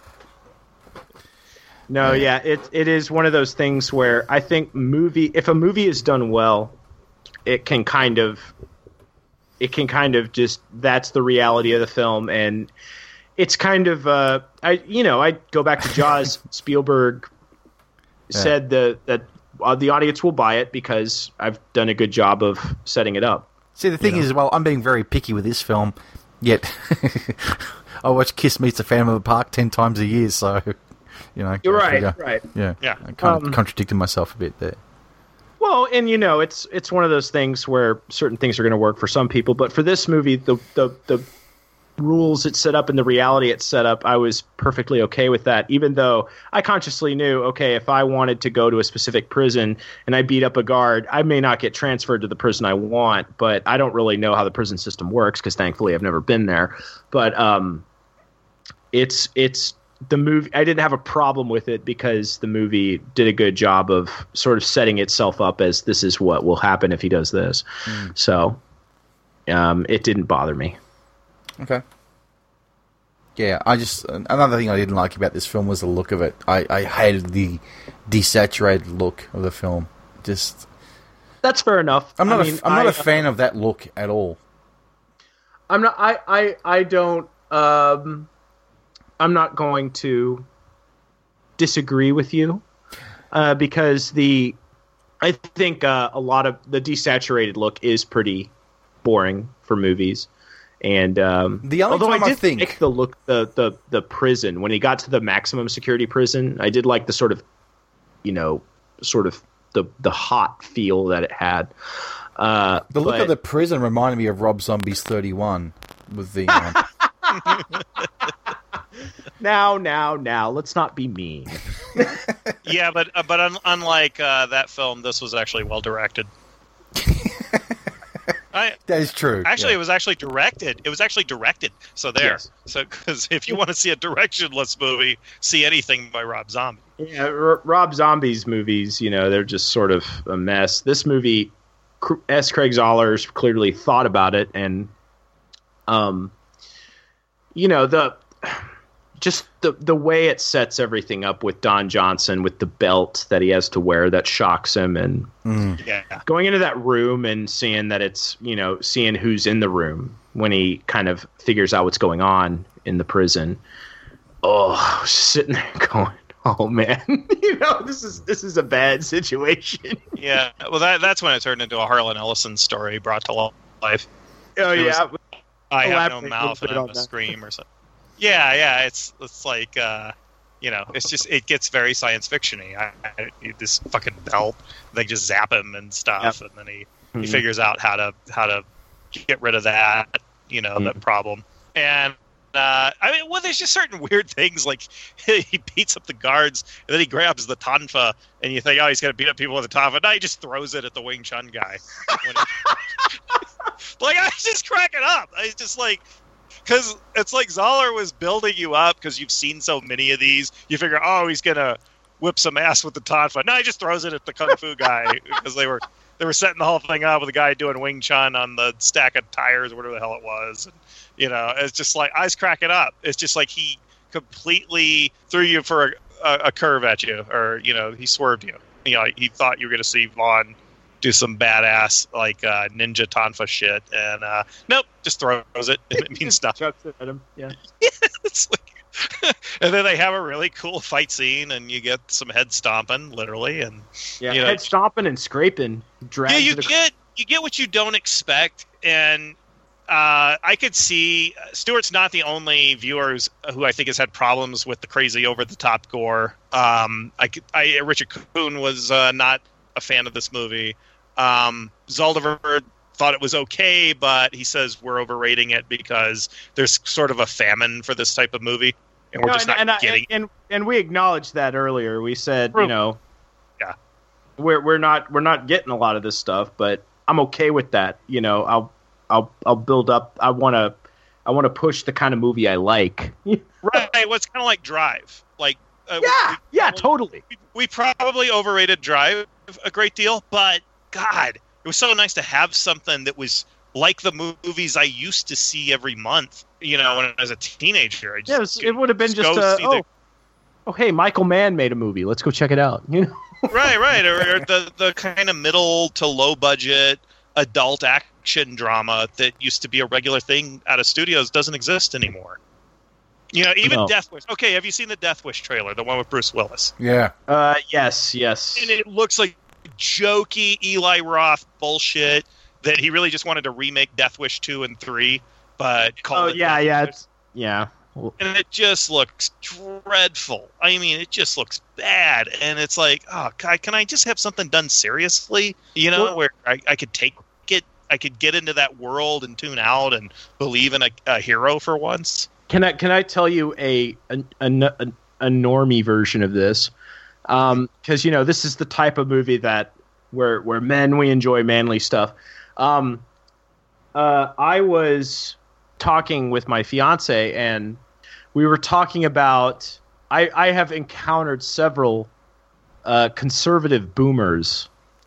No, yeah, it it is one of those things where I think movie if a movie is done well, it can kind of it can kind of just that's the reality of the film, and it's kind of uh I you know, I go back to Jaws. Spielberg said the that uh, the audience will buy it because I've done a good job of setting it up. See, the thing You know. is, well, I'm being very picky with this film, yet I watch Kiss Meets the Phantom of the Park ten times a year, so, you know. You're go right, figure. right. Yeah, Yeah. I kind of Um, contradicted myself a bit there. Well, and you know, it's it's one of those things where certain things are going to work for some people, but for this movie, the the the rules it set up and the reality it set up, I was perfectly okay with that, even though I consciously knew, okay, if I wanted to go to a specific prison and I beat up a guard, I may not get transferred to the prison I want, but I don't really know how the prison system works because thankfully I've never been there. But um, it's it's the movie. I didn't have a problem with it because the movie did a good job of sort of setting itself up as this is what will happen if he does this. Mm. So um, it didn't bother me. Okay. Yeah, I just... Another thing I didn't like about this film was the look of it. I, I hated the desaturated look of the film. Just... That's fair enough. I'm not, I a, mean, I'm not I- a fan of that look at all. I'm not. I. I. I don't. Um, I'm not going to disagree with you uh, because the. I think uh, a lot of the desaturated look is pretty boring for movies, and um, The only although time I I did think- like the look the, the the prison when he got to the maximum security prison, I did like the sort of, you know, sort of the the hot feel that it had. Uh, The look but- of the prison reminded me of Rob Zombie's thirty-one with the... Um, Now, now, now, let's not be mean. Yeah, but uh, but un- unlike uh, that film, this was actually well directed. I that is true. actually, yeah. it was actually directed. It was actually directed. So there. Yes. So because if you want to see a directionless movie, see anything by Rob Zombie. Yeah, R- Rob Zombie's movies, you know, they're just sort of a mess. This movie, Cr- S. Craig Zollers clearly thought about it, and, um, you know, the just the the way it sets everything up with Don Johnson with the belt that he has to wear that shocks him, and Mm. Yeah. going into that room and seeing that it's, you know, seeing who's in the room when he kind of figures out what's going on in the prison. Oh, I was sitting there going, oh man, you know, this is this is a bad situation. Yeah. Well, that that's when it turned into a Harlan Ellison story brought to life. Oh It was- yeah, I have no Elaborate a mouth little and bit I'm on gonna that. scream or something. Yeah, yeah. It's it's like uh, you know, it's just it gets very science fiction-y. I, I, this fucking belt, they just zap him and stuff, and then he, he Mhm. figures out how to how to get rid of that, you know, Mhm. that problem. And uh, I mean, well, there's just certain weird things like he beats up the guards, and then he grabs the tonfa, and you think, oh, he's gonna beat up people with a tonfa. No, he just throws it at the Wing Chun guy. When he- like I was just cracking up. I was just like. Because it's like Zoller was building you up because you've seen so many of these. You figure, oh, he's gonna whip some ass with the tonfa. No, he just throws it at the kung fu guy because they were they were setting the whole thing up with a guy doing Wing Chun on the stack of tires or whatever the hell it was. And, you know, it's just like I was cracking up. It's just like he completely threw you for a, a, a curve at you, or you know, he swerved you. You know, he thought you were gonna see Vaughn do some badass like uh, ninja tonfa shit, and uh, nope, just throws it. It means nothing. chucks it at him. Yeah. It's like, and then they have a really cool fight scene, and you get some head stomping, literally, and Yeah, You know, head stomping and scraping. Drags yeah, you it ac- get you get what you don't expect, and uh, I could see Stewart's not the only viewers who I think has had problems with the crazy over the top gore. Um, I, could, I Richard Kuhn was uh, not a fan of this movie. Um, Zaldivar thought it was okay, but he says we're overrating it because there's sort of a famine for this type of movie, and we're No, just and, not and, I- getting. and and we acknowledged that earlier. We said, True. you know, Yeah. we're we're not we're not getting a lot of this stuff, but I'm okay with that. You know, I'll I'll I'll build up. I want to I want to push the kind of movie I like. yeah, Right, well, it's kind of like Drive. Like, uh, yeah, totally. we, we probably overrated Drive a great deal, but God, it was so nice to have something that was like the movies I used to see every month. You know, when I was a teenager, I just Yeah, it, was- it would have been just, go a, see oh, the- oh, hey, Michael Mann made a movie. Let's go check it out. You know, right, right, or, or the the kind of middle to low budget adult action drama that used to be a regular thing out of studios doesn't exist anymore. You know, even No. Death Wish. Okay, have you seen the Death Wish trailer, the one with Bruce Willis? Yeah. uh, yes, yes. And it looks like jokey Eli Roth bullshit that he really just wanted to remake Death Wish two and three, but called Oh it yeah, Death yeah, Wish. it's, yeah. Well, And it just looks dreadful. I mean, it just looks bad. And it's like, oh, God, can I just have something done seriously? You know, Well- where I, I could take it, I could get into that world and tune out and believe in a, a hero for once. Can I can I tell you a a, a, a, a normie version of this? Because you know this is the type of movie that where where men we enjoy manly stuff. Um, uh, I was talking with my fiance and we were talking about. I I have encountered several uh, conservative boomers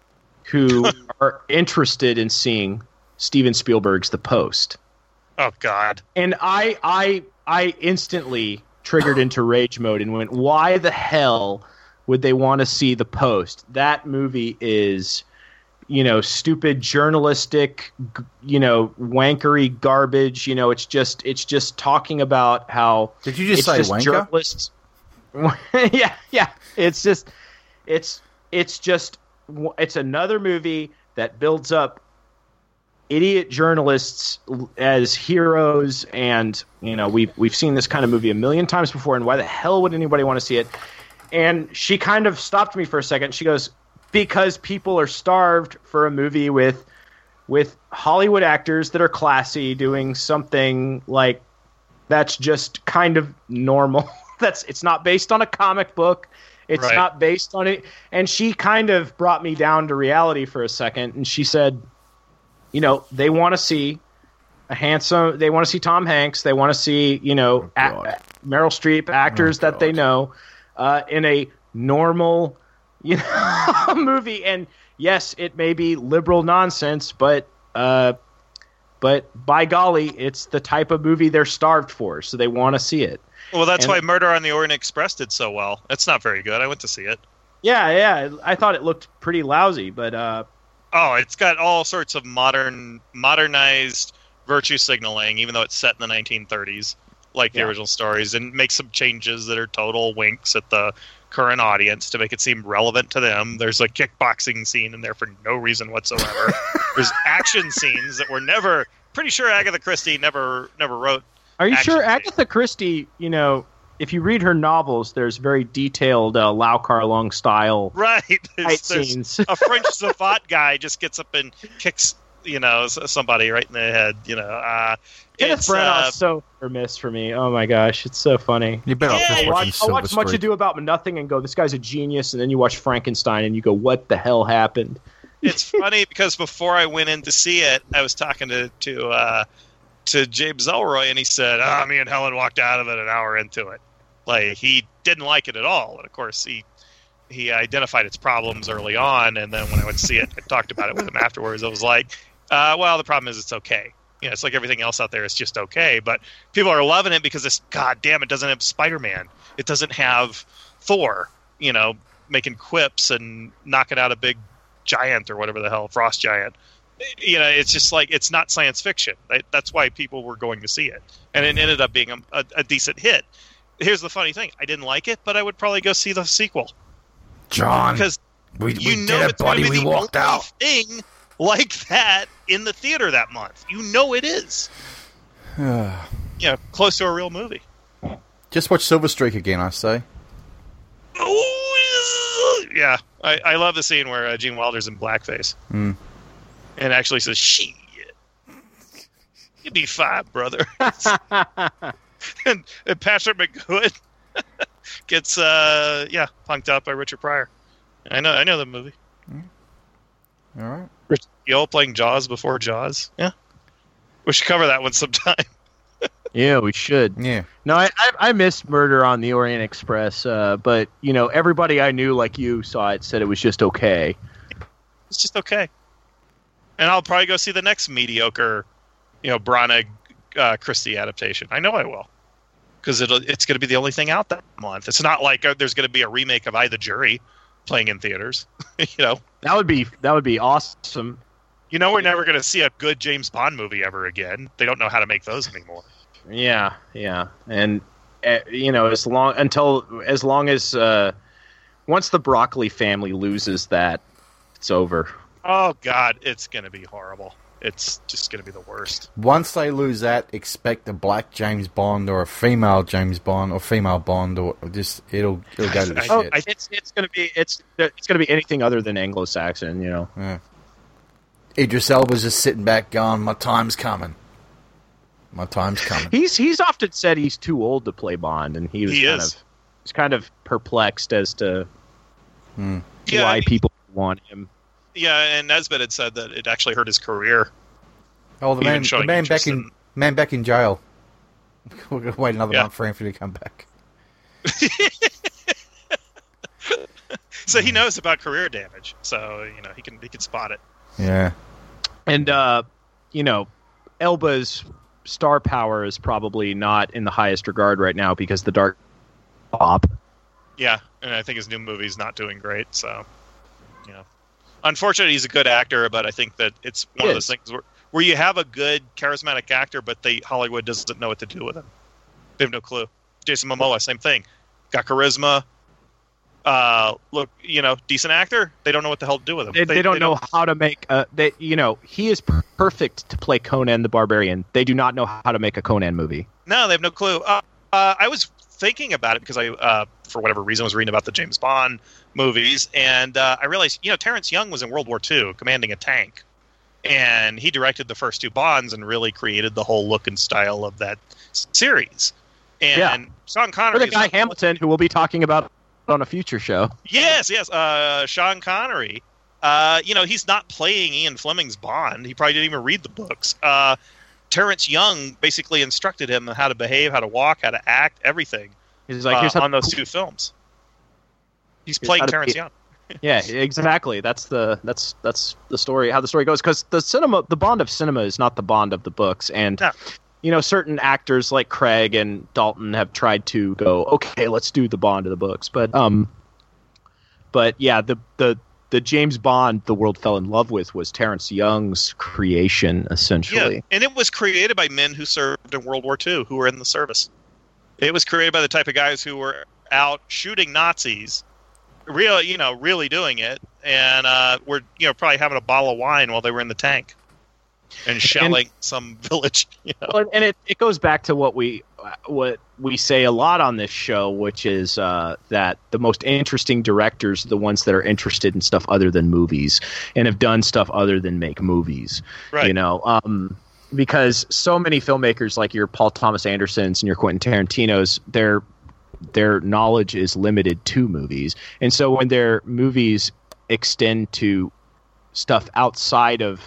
who are interested in seeing Steven Spielberg's The Post. Oh, God. And I, I, I instantly triggered into rage mode and went, "Why the hell would they want to see The Post? That movie is, you know, stupid journalistic, g- you know, wankery garbage. You know, it's just, it's just talking about how Did you just it's say just wanker? journalists. yeah, yeah. It's just, it's, it's just, it's another movie that builds up idiot journalists as heroes, and you know we've we've seen this kind of movie a million times before, and why the hell would anybody want to see it? And she kind of stopped me for a second. She goes, because people are starved for a movie with with Hollywood actors that are classy doing something like that's just kind of normal. That's it's not based on a comic book. It's Right. not based on it. And she kind of brought me down to reality for a second, and she said, you know, they want to see a handsome. They want to see Tom Hanks. They want to see, you know, Oh, a- God. a- Meryl Streep, actors Oh, that they God. know, uh, in a normal, you know, movie. And yes, it may be liberal nonsense, but uh, but by golly, it's the type of movie they're starved for, so they want to see it. Well, that's And- why Murder on the Orient Express did so well. It's not very good. I went to see it. Yeah, yeah. I thought it looked pretty lousy, but uh, Oh, it's got all sorts of modern, modernized virtue signaling, even though it's set in the nineteen thirties, like the Yeah. original stories, and makes some changes that are total winks at the current audience to make it seem relevant to them. There's a kickboxing scene in there for no reason whatsoever. There's action scenes that were never. Pretty sure Agatha Christie never never wrote. are you Action sure scene. Agatha Christie? You know, if you read her novels, there's very detailed uh, Lau Kar-Leung style Right. fight There's, there's scenes. a French savant guy just gets up and kicks, you know, s- somebody right in the head. You know, uh, Kenneth it's, Branagh's uh, so or miss for me. Oh my gosh, it's so funny. You better Yeah, off just you I watching watch, I Silver watch Much Streak. Ado About Nothing and go, this guy's a genius, and then you watch Frankenstein and you go, what the hell happened? it's funny because before I went in to see it, I was talking to to uh, to James Elroy, and he said, "Ah, me and Helen walked out of it an hour into it. Like he didn't like it at all." And of course, he he identified its problems early on, and then when I went to see it, I talked about it with him afterwards. I was like, uh, "Well, the problem is it's okay. You know, it's like everything else out there. It's just okay." But people are loving it because it's God damn. It doesn't have Spider-Man. It doesn't have Thor. You know, making quips and knocking out a big giant or whatever the hell, frost giant. You know, it's just like it's not science fiction. Right? That's why people were going to see it, and it ended up being a, a, a decent hit. Here's the funny thing: I didn't like it, but I would probably go see the sequel John, because we, you we know did it, it's going buddy. to be We the walked only out. thing like that in the theater that month. You know it is. You know, close to a real movie. Just watch Silver Streak again, I say. Yeah, I, I love the scene where uh, Gene Wilder's in blackface Hmm. and actually says, "Shit, you'd be fine, brother." and, and Patrick McGowan gets uh, yeah punked out by Richard Pryor. I know, I know the movie. All right. Richard Gere playing Jaws before Jaws. Yeah, we should cover that one sometime. Yeah, we should. Yeah. No, I, I, I missed Murder on the Orient Express, uh, but, you know, everybody I knew like you saw it said it was just okay. It's just okay. And I'll probably go see the next mediocre, you know, Branagh uh, Christie adaptation. I know I will. Because it's going to be the only thing out that month. It's not like uh, there's going to be a remake of I, the Jury playing in theaters. you know, That would be that would be awesome. you know, we're never going to see a good James Bond movie ever again. They don't know how to make those anymore. Yeah, yeah, and uh, you know, as long until as long as uh, once the Broccoli family loses that, it's over. Oh God, it's going to be horrible. It's just going to be the worst. Once they lose that, expect a black James Bond or a female James Bond or female Bond or just it'll it'll go to the I- Oh, shit. I, it's it's gonna be it's it's gonna be anything other than Anglo-Saxon, you know. Yeah. Idris Elba's just sitting back going, "My time's coming. My time's coming." He's he's often said he's too old to play Bond, and he was He kind is. of he's kind of perplexed as to Hmm. Yeah, why I mean- people want him. Yeah, and Nesbitt had said that it actually hurt his career. Oh, the Even man, the showing man back interest in in- man back in jail. We're gonna wait another Yeah. month for Anthony to come back. So he knows about career damage. So you know he can he can spot it. Yeah. And uh, you know, Elba's star power is probably not in the highest regard right now because the Dark Pop. Yeah, and I think his new movie's not doing great. So you know, unfortunately, he's a good actor, but I think that it's one He of those is. things where where you have a good charismatic actor, but they Hollywood doesn't know what to do with him. They have no clue. Jason Momoa, same thing. Got charisma. Uh, look, you know, decent actor. They don't know what the hell to do with him. They, they don't know how to make. Uh, they you know he is per- perfect to play Conan the Barbarian. They do not know how to make a Conan movie. No, they have no clue. Uh, uh, I was thinking about it because I, uh, for whatever reason, was reading about the James Bond movies, and uh, I realized, you know, Terrence Young was in World War Two, commanding a tank, and he directed the first two Bonds and really created the whole look and style of that s- series. And Yeah. Sean Or Connery, the is guy not- Hamilton, who we'll be talking about on a future show. yes, yes, uh, Sean Connery. Uh, you know, he's not playing Ian Fleming's Bond. He probably didn't even read the books. Uh, Terrence Young basically instructed him on how to behave, how to walk, how to act, everything. He's like, uh, here's how on those two films. He's Here's playing how to Terrence be- Young. Yeah, exactly. That's the that's that's the story. How the story goes, because the cinema, the Bond of cinema, is not the Bond of the books, and No. you know, certain actors like Craig and Dalton have tried to go, okay, let's do the Bond of the books. But, um, but yeah, the, the, the James Bond the world fell in love with was Terrence Young's creation, essentially. Yeah, and it was created by men who served in World War Two, who were in the service. It was created by the type of guys who were out shooting Nazis, real, you know, really doing it, and uh, were, you know, probably having a bottle of wine while they were in the tank and shelling and, some village. You know? Well, and it, it goes back to what we what we say a lot on this show, which is uh, that the most interesting directors are the ones that are interested in stuff other than movies and have done stuff other than make movies. Right. You know, um, because so many filmmakers like your Paul Thomas Andersons and your Quentin Tarantinos, their their knowledge is limited to movies, and so when their movies extend to stuff outside of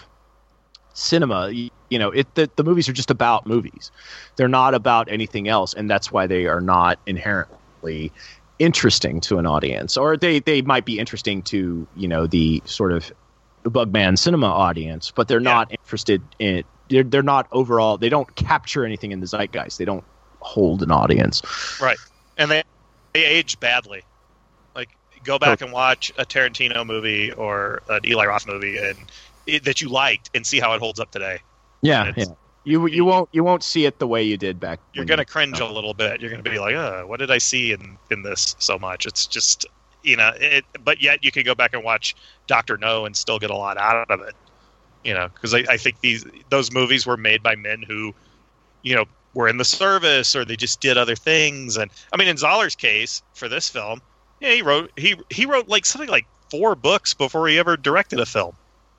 cinema, you, you know, it the, the movies are just about movies. They're not about anything else, and that's why they are not inherently interesting to an audience, or they, they might be interesting to, you know, the sort of Bugman cinema audience, but they're yeah. not interested in it. They're, they're not overall, they don't capture anything in the zeitgeist. They don't hold an audience. Right. And they, they age badly. Like, go back and watch a Tarantino movie or an Eli Roth movie and it, that you liked, and see how it holds up today. Yeah, yeah. You you won't you won't see it the way you did back. You're gonna you, cringe oh. a little bit. You're gonna be like, "Uh, what did I see in, in this so much?" It's just, you know, it. But yet you can go back and watch Doctor No and still get a lot out of it. You know, because I, I think these those movies were made by men who, you know, were in the service or they just did other things. And I mean, in Zoller's case for this film, yeah, he wrote he he wrote like something like four books before he ever directed a film,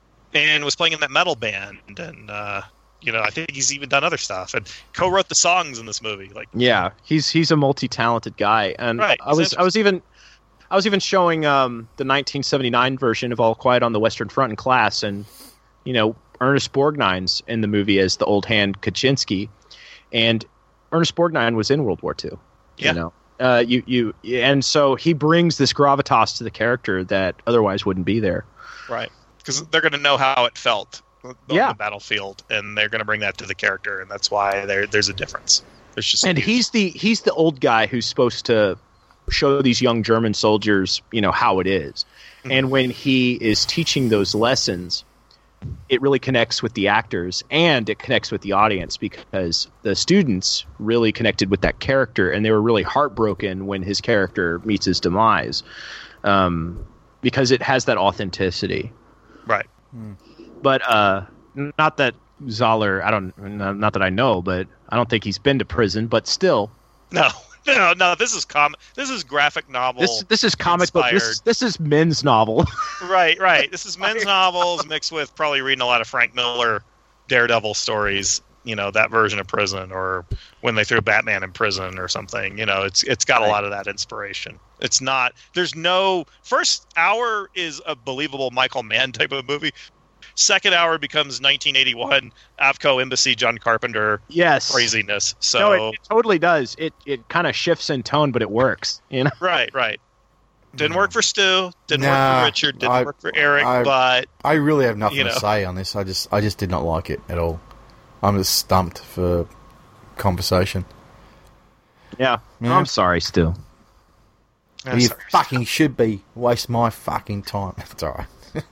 and was playing in that metal band. And uh, you know, I think he's even done other stuff and co-wrote the songs in this movie. Like, yeah, he's he's a multi-talented guy. And right, I was I was even I was even showing um, the nineteen seventy-nine version of All Quiet on the Western Front in class, and you know, Ernest Borgnine's in the movie as the old hand Kaczynski. And Ernest Borgnine was in World War Two. Yeah. You know, uh, you you and so he brings this gravitas to the character that otherwise wouldn't be there. Right, because they're going to know how it felt on yeah. the battlefield, and they're going to bring that to the character, and that's why there there's a difference. There's just and he's the he's the old guy who's supposed to show these young German soldiers, you know, how it is. Mm-hmm. And when he is teaching those lessons, it really connects with the actors and it connects with the audience, because the students really connected with that character, and they were really heartbroken when his character meets his demise, um, because it has that authenticity. Right. Mm. But uh, not that Zoller, I don't, not that I know, but I don't think he's been to prison, but still. No. No, no, this is com- This is graphic novel. This this is comic book. This, this is men's novel. Right, right. This is men's novels mixed with probably reading a lot of Frank Miller Daredevil stories. You know, that version of prison, or when they threw Batman in prison or something. You know, it's it's got a lot of that inspiration. It's not. There's no first hour is a believable Michael Mann type of movie. Second hour becomes nineteen eighty-one AVCO Embassy John Carpenter yes. craziness. So no, it, it totally does. It it kind of shifts in tone, but it works. You know, right, right. Didn't work for Stu. Didn't nah, work for Richard. Didn't I, work for Eric. I, but I really have nothing you know. to say on this. I just I just did not like it at all. I'm just stumped for conversation. Yeah, yeah. I'm sorry, Stu. I'm you sorry. fucking should be waste my fucking time. It's all right.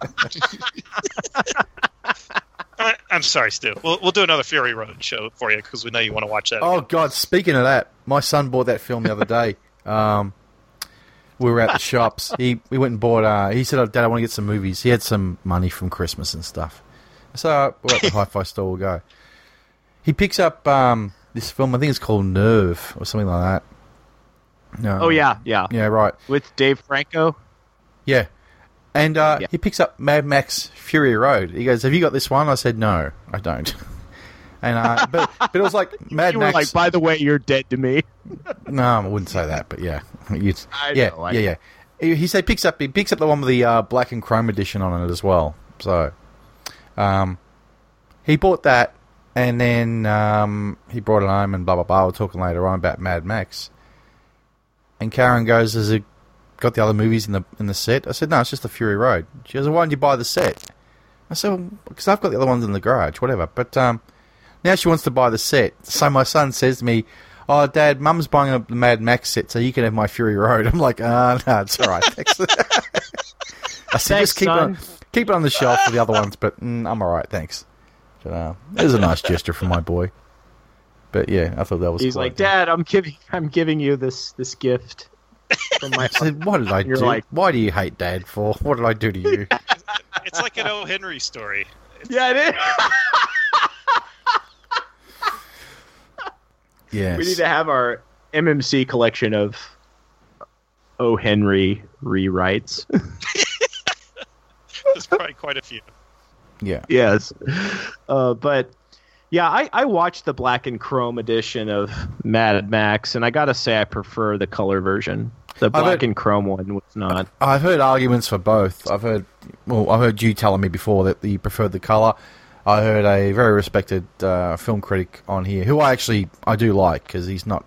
I, I'm sorry, Stu. We'll we'll do another Fury Road show for you because we know you want to watch that. Oh again. God! Speaking of that, my son bought that film the other day. Um, we were at the shops. He we went and bought. Uh, he said, oh, "Dad, I want to get some movies." He had some money from Christmas and stuff. So uh, we're at the hi-fi store. We'll go. He picks up um, this film. I think it's called Nerve or something like that. No. Oh yeah, yeah, Yeah, right. with Dave Franco. Yeah. And uh, Yeah. he picks up Mad Max Fury Road. He goes, "Have you got this one?" I said, "No, I don't." And uh, but but it was like Mad You were Max. like, by the way, you're dead to me. No, I wouldn't say that, but yeah, You'd- I yeah, know, I yeah, know. yeah. He, he said picks up he picks up the one with the uh, black and chrome edition on it as well. So, um, he bought that, and then um, he brought it home, and blah blah blah. We're talking later on about Mad Max. And Karen goes, "Has it got the other movies in the in the set?" I said, "No, it's just the Fury Road." She goes, "Why didn't you buy the set?" I said, "Because I've got the other ones in the garage, whatever." But um, Now she wants to buy the set. So my son says to me, "Oh, Dad, Mum's buying a Mad Max set, so you can have my Fury Road." I'm like, "Ah, oh, no, it's all right, thanks." I said, Thanks, "Just keep son. it, on, keep it on the shelf for the other ones, but mm, I'm all right, thanks." But, uh, it was a nice gesture from my boy. But yeah, I thought that was. He's quite like, good. "Dad, I'm giving, I'm giving you this, this gift from my." I said, "What did I You're do? like- Why do you hate Dad for? What did I do to you?" It's like an O. Henry story. Yeah, it is. Yes. We need to have our M M C collection of O. Henry rewrites. There's probably quite a few. Yeah. Yes. Uh, but, yeah, I, I watched the black and chrome edition of Mad Max, and I gotta say I prefer the color version. The black heard- and chrome one was not. I've heard arguments for both. I've heard, well, I've heard you telling me before that you preferred the colour. I heard a very respected uh, film critic on here, who I actually I do like because he's not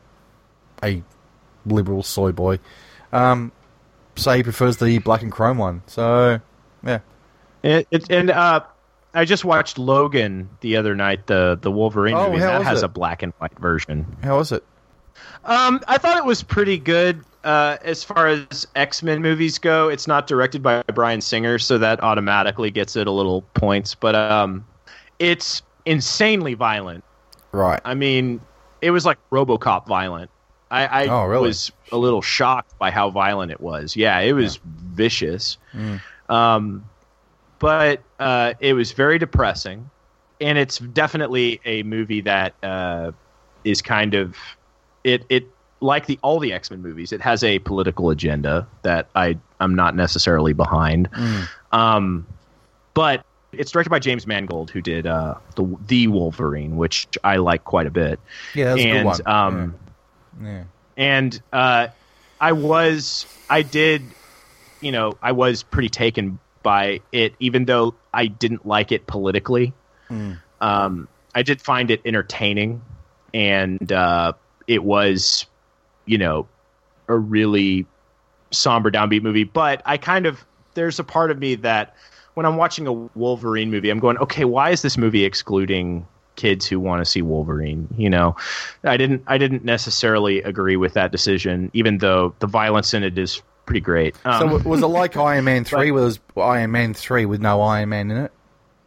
a liberal soy boy. Um, say he prefers the black and chrome one. So, yeah. It, it, and uh, I just watched Logan the other night, the the Wolverine Oh, movie. how That was has it? a black and white version. How was it? Um, I thought it was pretty good. Uh, as far as X-Men movies go, it's not directed by Bryan Singer, so that automatically gets it a little points. But um, it's insanely violent. Right. I mean, it was like RoboCop violent. I, I Oh, really? was a little shocked by how violent it was. Yeah, it was vicious. Mm. Um, but uh, it was very depressing, and it's definitely a movie that uh, is kind of it. It like the all the X-Men movies. It has a political agenda that I I'm not necessarily behind. Mm. Um, but it's directed by James Mangold, who did uh, the the Wolverine, which I like quite a bit. Yeah, that was and, a good one. Um, yeah. yeah. and uh, I was, I did, you know, I was pretty taken by it, even though I didn't like it politically. Mm. Um, I did find it entertaining, and uh, it was, you know, a really somber, downbeat movie. But I kind of, there's a part of me that when I'm watching a Wolverine movie, I'm going, okay, why is this movie excluding kids who want to see Wolverine? You know, I didn't I didn't necessarily agree with that decision, even though the violence in it is pretty great. Um, So w- was it like Iron Man three, where there was Iron Man three with no Iron Man in it?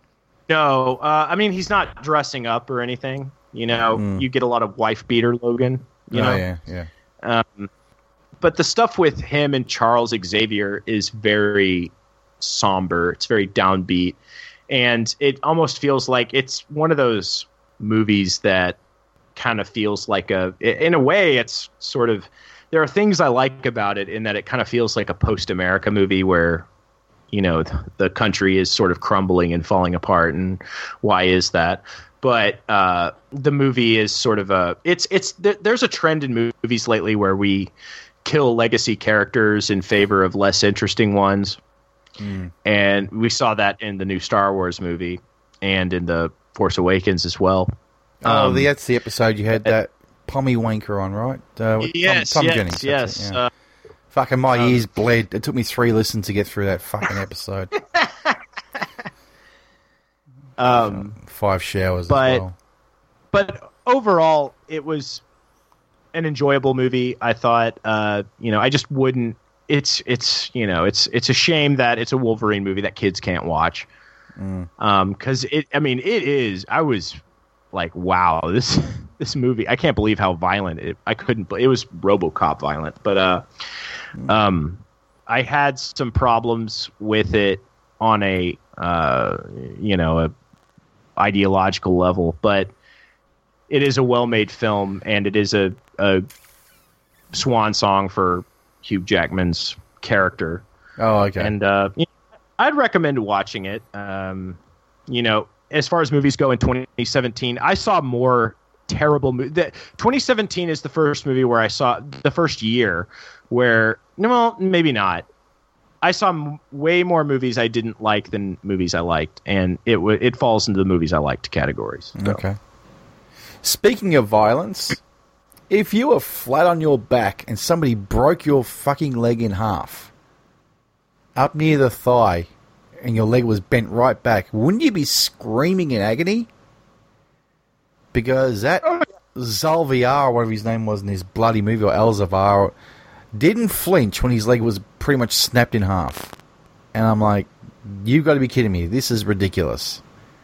no, uh, I mean, he's not dressing up or anything. You know, Mm. you get a lot of wife beater Logan. You oh, know, yeah, yeah. Um, but the stuff with him and Charles Xavier is very somber. It's very downbeat. And it almost feels like it's one of those movies that kind of feels like a, in a way, it's sort of, there are things I like about it in that it kind of feels like a post-America movie where, you know, the country is sort of crumbling and falling apart. And why is that? But uh, the movie is sort of a, it's, it's, th- there's a trend in movies lately where we kill legacy characters in favor of less interesting ones. Mm. And we saw that in the new Star Wars movie and in the Force Awakens as well. Oh, Um, the, that's the episode you had that Pommy Wanker on, right? Uh, with yes, Tom, Tom yes, Jennings. that's yes. it, yeah. Uh, Fucking my um, ears bled. It took me three listens to get through that fucking episode. um, Five showers but- as well. but overall, it was an enjoyable movie. I thought, uh, you know, I just wouldn't. It's it's you know, it's it's a shame that it's a Wolverine movie that kids can't watch. Mm. Um, because it, I mean, it is. I was like, wow, this this movie. I can't believe how violent it. I couldn't. It was RoboCop violent, but uh, um, I had some problems with it on a uh, you know, a ideological level, but it is a well-made film, and it is a, a swan song for Hugh Jackman's character. Oh, okay. And uh, you know, I'd recommend watching it. Um, you know, as far as movies go in twenty seventeen, I saw more terrible movies. twenty seventeen is the first movie where I saw the first year where, no, well, maybe not. I saw m- way more movies I didn't like than movies I liked, and it w- it falls into the movies I liked categories. So. Okay. Speaking of violence, if you were flat on your back and somebody broke your fucking leg in half, up near the thigh, and your leg was bent right back, wouldn't you be screaming in agony? because that Zalviar, whatever his name was in his bloody movie, or Elzevir, didn't flinch when his leg was pretty much snapped in half. And I'm like, you've got to be kidding me. This is ridiculous.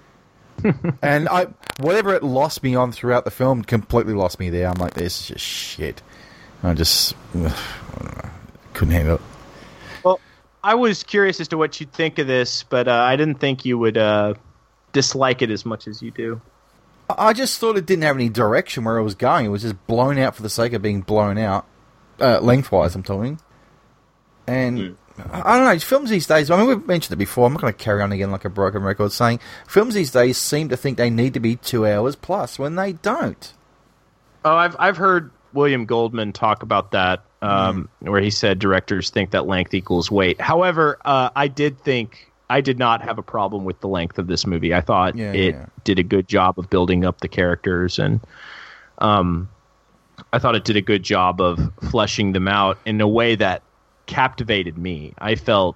And I, whatever it lost me on throughout the film, completely lost me there. I'm like, this is just shit. I just ugh, I don't know, couldn't handle it. Well, I was curious as to what you'd think of this, but uh, I didn't think you would uh, dislike it as much as you do. I just thought it didn't have any direction where it was going. It was just blown out for the sake of being blown out, uh, lengthwise, I'm talking. And mm. I don't know, films these days, I mean, we've mentioned it before, I'm not going to carry on again like a broken record, saying films these days seem to think they need to be two hours plus when they don't. Oh, I've I've heard William Goldman talk about that, um, mm. where he said directors think that length equals weight. However, uh, I did think... I did not have a problem with the length of this movie. I thought yeah, it yeah. did a good job of building up the characters, and um, I thought it did a good job of fleshing them out in a way that captivated me. I felt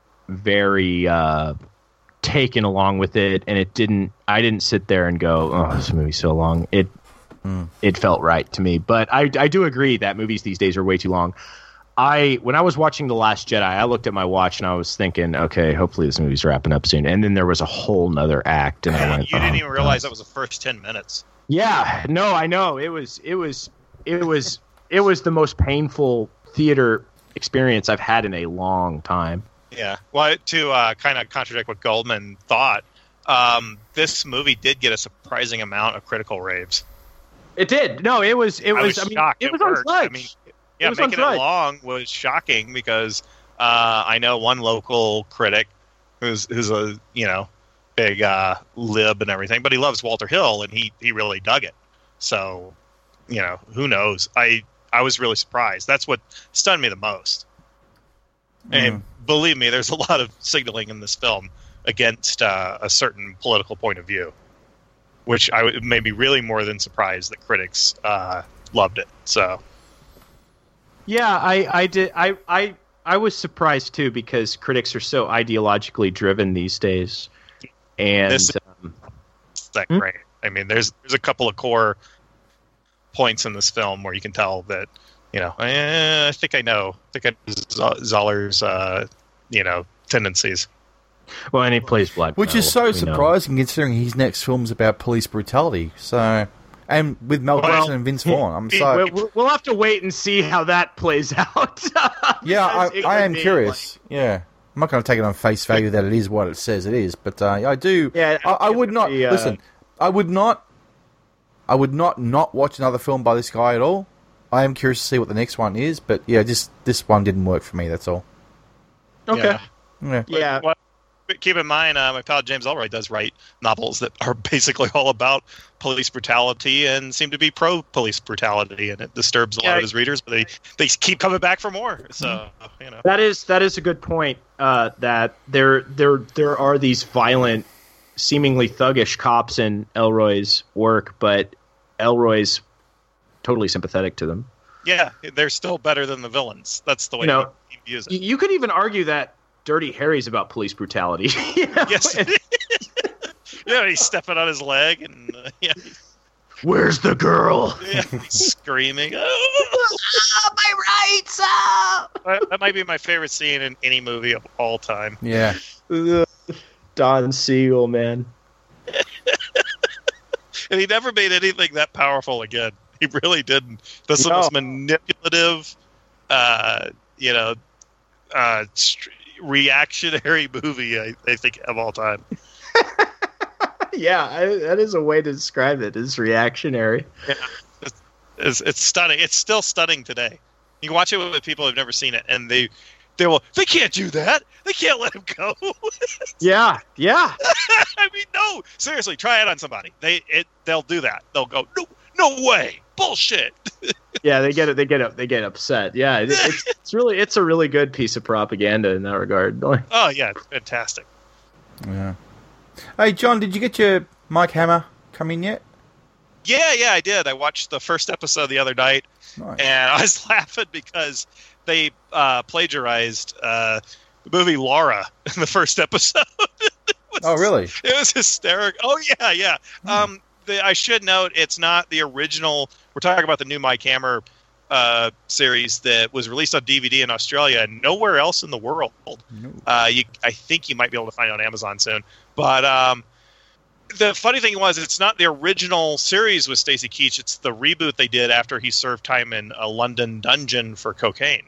very uh, taken along with it, and it didn't. I didn't sit there and go, "Oh, this movie's so long." It mm. it felt right to me, but I I do agree that movies these days are way too long. I when I was watching The Last Jedi, I looked at my watch and I was thinking, okay, hopefully this movie's wrapping up soon. And then there was a whole nother act, and I went, you didn't oh, even realize God. That was the first ten minutes. Yeah, no, I know it was it was it was it was the most painful theater experience I've had in a long time. Yeah, well, to uh, kind of contradict what Goldman thought, um, this movie did get a surprising amount of critical raves. It did. No, it was it I was. was I mean, shocked. it It was on worked. Sludge. I mean, Yeah, it making it long was shocking because uh, I know one local critic who's who's a you know big uh, lib and everything, but he loves Walter Hill and he, he really dug it. So you know who knows? I I was really surprised. That's what stunned me the most. Mm. And believe me, there's a lot of signaling in this film against uh, a certain political point of view, which I it made me really more than surprised that critics uh, loved it. So. Yeah, I, I did. I, I, I was surprised too because critics are so ideologically driven these days, and this um, is that hmm? great. I mean, there's there's a couple of core points in this film where you can tell that you know eh, I think I know. I think I know Zoller's uh, you know tendencies. Well, and he plays Black, which Metal, is so surprising know. considering his next film's about police brutality. So. And with Mel Gibson well, and Vince Vaughn, I'm sorry. We'll, we'll have to wait and see how that plays out. Yeah, I, I am curious. Like... Yeah, I'm not going to take it on face value that it is what it says it is, but uh, I do. Yeah, I, I would not be, uh... listen. I would not. I would not not watch another film by this guy at all. I am curious to see what the next one is, but yeah, just this one didn't work for me. That's all. Okay. Yeah. Yeah. yeah. Well, keep in mind, uh, my pal James Ellroy does write novels that are basically all about police brutality and seem to be pro-police brutality, and it disturbs a yeah, lot of his readers, but they, they keep coming back for more. So, you know. That is that is a good point, uh, that there there there are these violent, seemingly thuggish cops in Ellroy's work, but Ellroy's totally sympathetic to them. Yeah, they're still better than the villains. That's the way you know, he views it. You could even argue that Dirty Harry's about police brutality. You know? Yes. Yeah, he's stepping on his leg, and uh, yeah. Where's the girl? Yeah, he's screaming. Oh, oh my rights! Oh! That, that might be my favorite scene in any movie of all time. Yeah. Don Siegel, man. And he never made anything that powerful again. He really didn't. This is no. the most manipulative, uh, you know, uh, st- reactionary movie I, I think of all time. Yeah, I, that is a way to describe it. It's reactionary. Yeah, it's, it's, it's stunning. It's still stunning today. You can watch it with people who've never seen it, and they they will. They can't do that. They can't let him go. Yeah, yeah. I mean, no. Seriously, try it on somebody. They it they'll do that. They'll go, no, no way, bullshit. Yeah, they get it. They get up. They get upset. Yeah, it, it's it's really it's a really good piece of propaganda in that regard. Oh yeah, it's fantastic. Yeah. Hey John, did you get your Mike Hammer come in yet? Yeah, yeah, I did. I watched the first episode the other night, nice. And I was laughing because they uh, plagiarized uh, the movie Laura in the first episode. Was, oh, really? It was hysterical. Oh yeah, yeah. Hmm. Um, the, I should note it's not the original. We're talking about the new Mike Hammer uh, series that was released on D V D in Australia and nowhere else in the world. No. Uh, you, I think you might be able to find it on Amazon soon. But um, the funny thing was, it's not the original series with Stacy Keach. It's the reboot they did after he served time in a London dungeon for cocaine.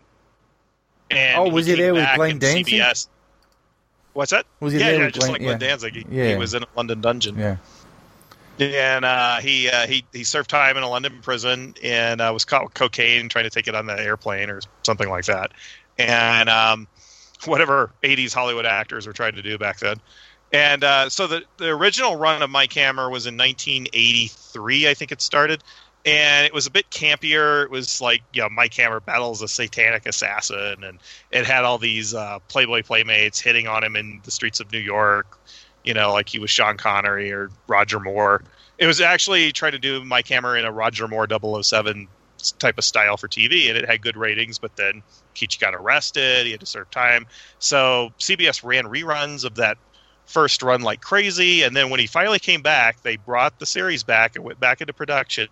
And Oh, was he came there with back Glenn in Danzig? C B S. What's that? Was he yeah, there yeah, with just Glenn- like Glenn yeah. Danzig. He, Yeah. he was in a London dungeon. Yeah. And uh, he uh, he he served time in a London prison and uh, was caught with cocaine, trying to take it on the airplane or something like that. And um, whatever eighties Hollywood actors were trying to do back then. And uh, so the the original run of Mike Hammer was in nineteen eighty-three, I think it started. And it was a bit campier. It was like, you know, Mike Hammer battles a satanic assassin, and it had all these uh, Playboy playmates hitting on him in the streets of New York. You know, like he was Sean Connery or Roger Moore. It was actually trying to do Mike Hammer in a Roger Moore double oh seven type of style for T V, and it had good ratings, but then Keach got arrested. He had to serve time. So C B S ran reruns of that first run like crazy, and then when he finally came back, they brought the series back and went back into production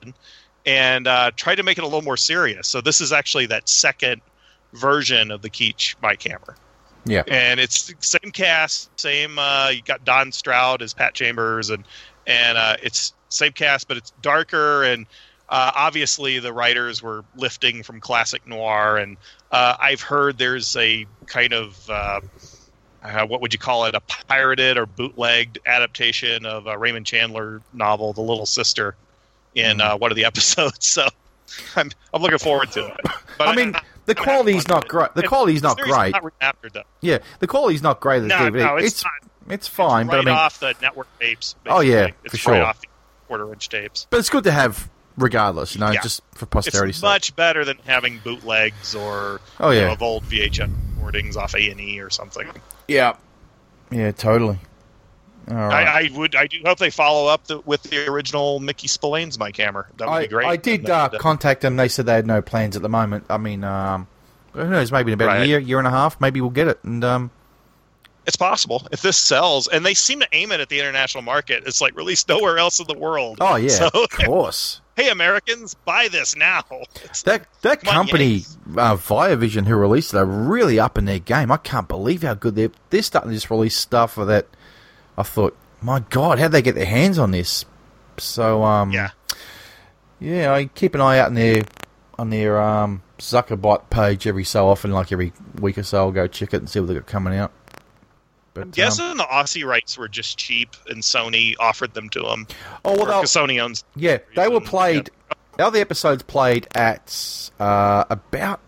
and uh, tried to make it a little more serious. So this is actually that second version of the Keach Mike Hammer. Yeah. And it's the same cast, same. Uh, you got Don Stroud as Pat Chambers, and and uh, it's same cast, but it's darker. And uh, obviously, the writers were lifting from classic noir. And uh, I've heard there's a kind of uh, uh, what would you call it? A pirated or bootlegged adaptation of a Raymond Chandler novel, The Little Sister, in uh, one of the episodes. So I'm I'm looking forward to it. But I mean, the quality's not great. The quality's not great. Not remastered, though. Yeah, the quality's not great as No, D V D. no, it's it's not. it's fine, It's but I right mean, off the network tapes. Oh, basically. yeah, it's for sure. right off the quarter-inch tapes. but it's good to have regardless. You know, Yeah. just for posterity. It's much better than having bootlegs or Oh, you yeah. know, of old V H S recordings off A and E or something. Yeah. Yeah, totally. All right. I, I would, I do hope they follow up the, with the original Mickey Spillane's Mike Hammer. That would I, be great. I did And uh, that- that- contact them. They said they had no plans at the moment. I mean, um, who knows? Maybe in about a Right. year, year and a half, maybe we'll get it. And um, It's possible if this sells, and they seem to aim it at the international market. It's like released nowhere else in the world. oh yeah, So, of course. hey, Americans, buy this now. It's- That that Come on, company, Yanks. uh, Viavision, who released it, are really up in their game. I can't believe how good they're. They're starting to just release stuff that I thought, my God, how'd they get their hands on this? So um, Yeah. yeah, I keep an eye out on their on their um, Zuckerbot page every so often, like every week or so. I'll go check it and see what they got coming out. But I'm guessing the Aussie rights were just cheap, and Sony offered them to them. oh well, they'll- Because Sony owns. yeah, they were reason, played. The other episodes played at uh, about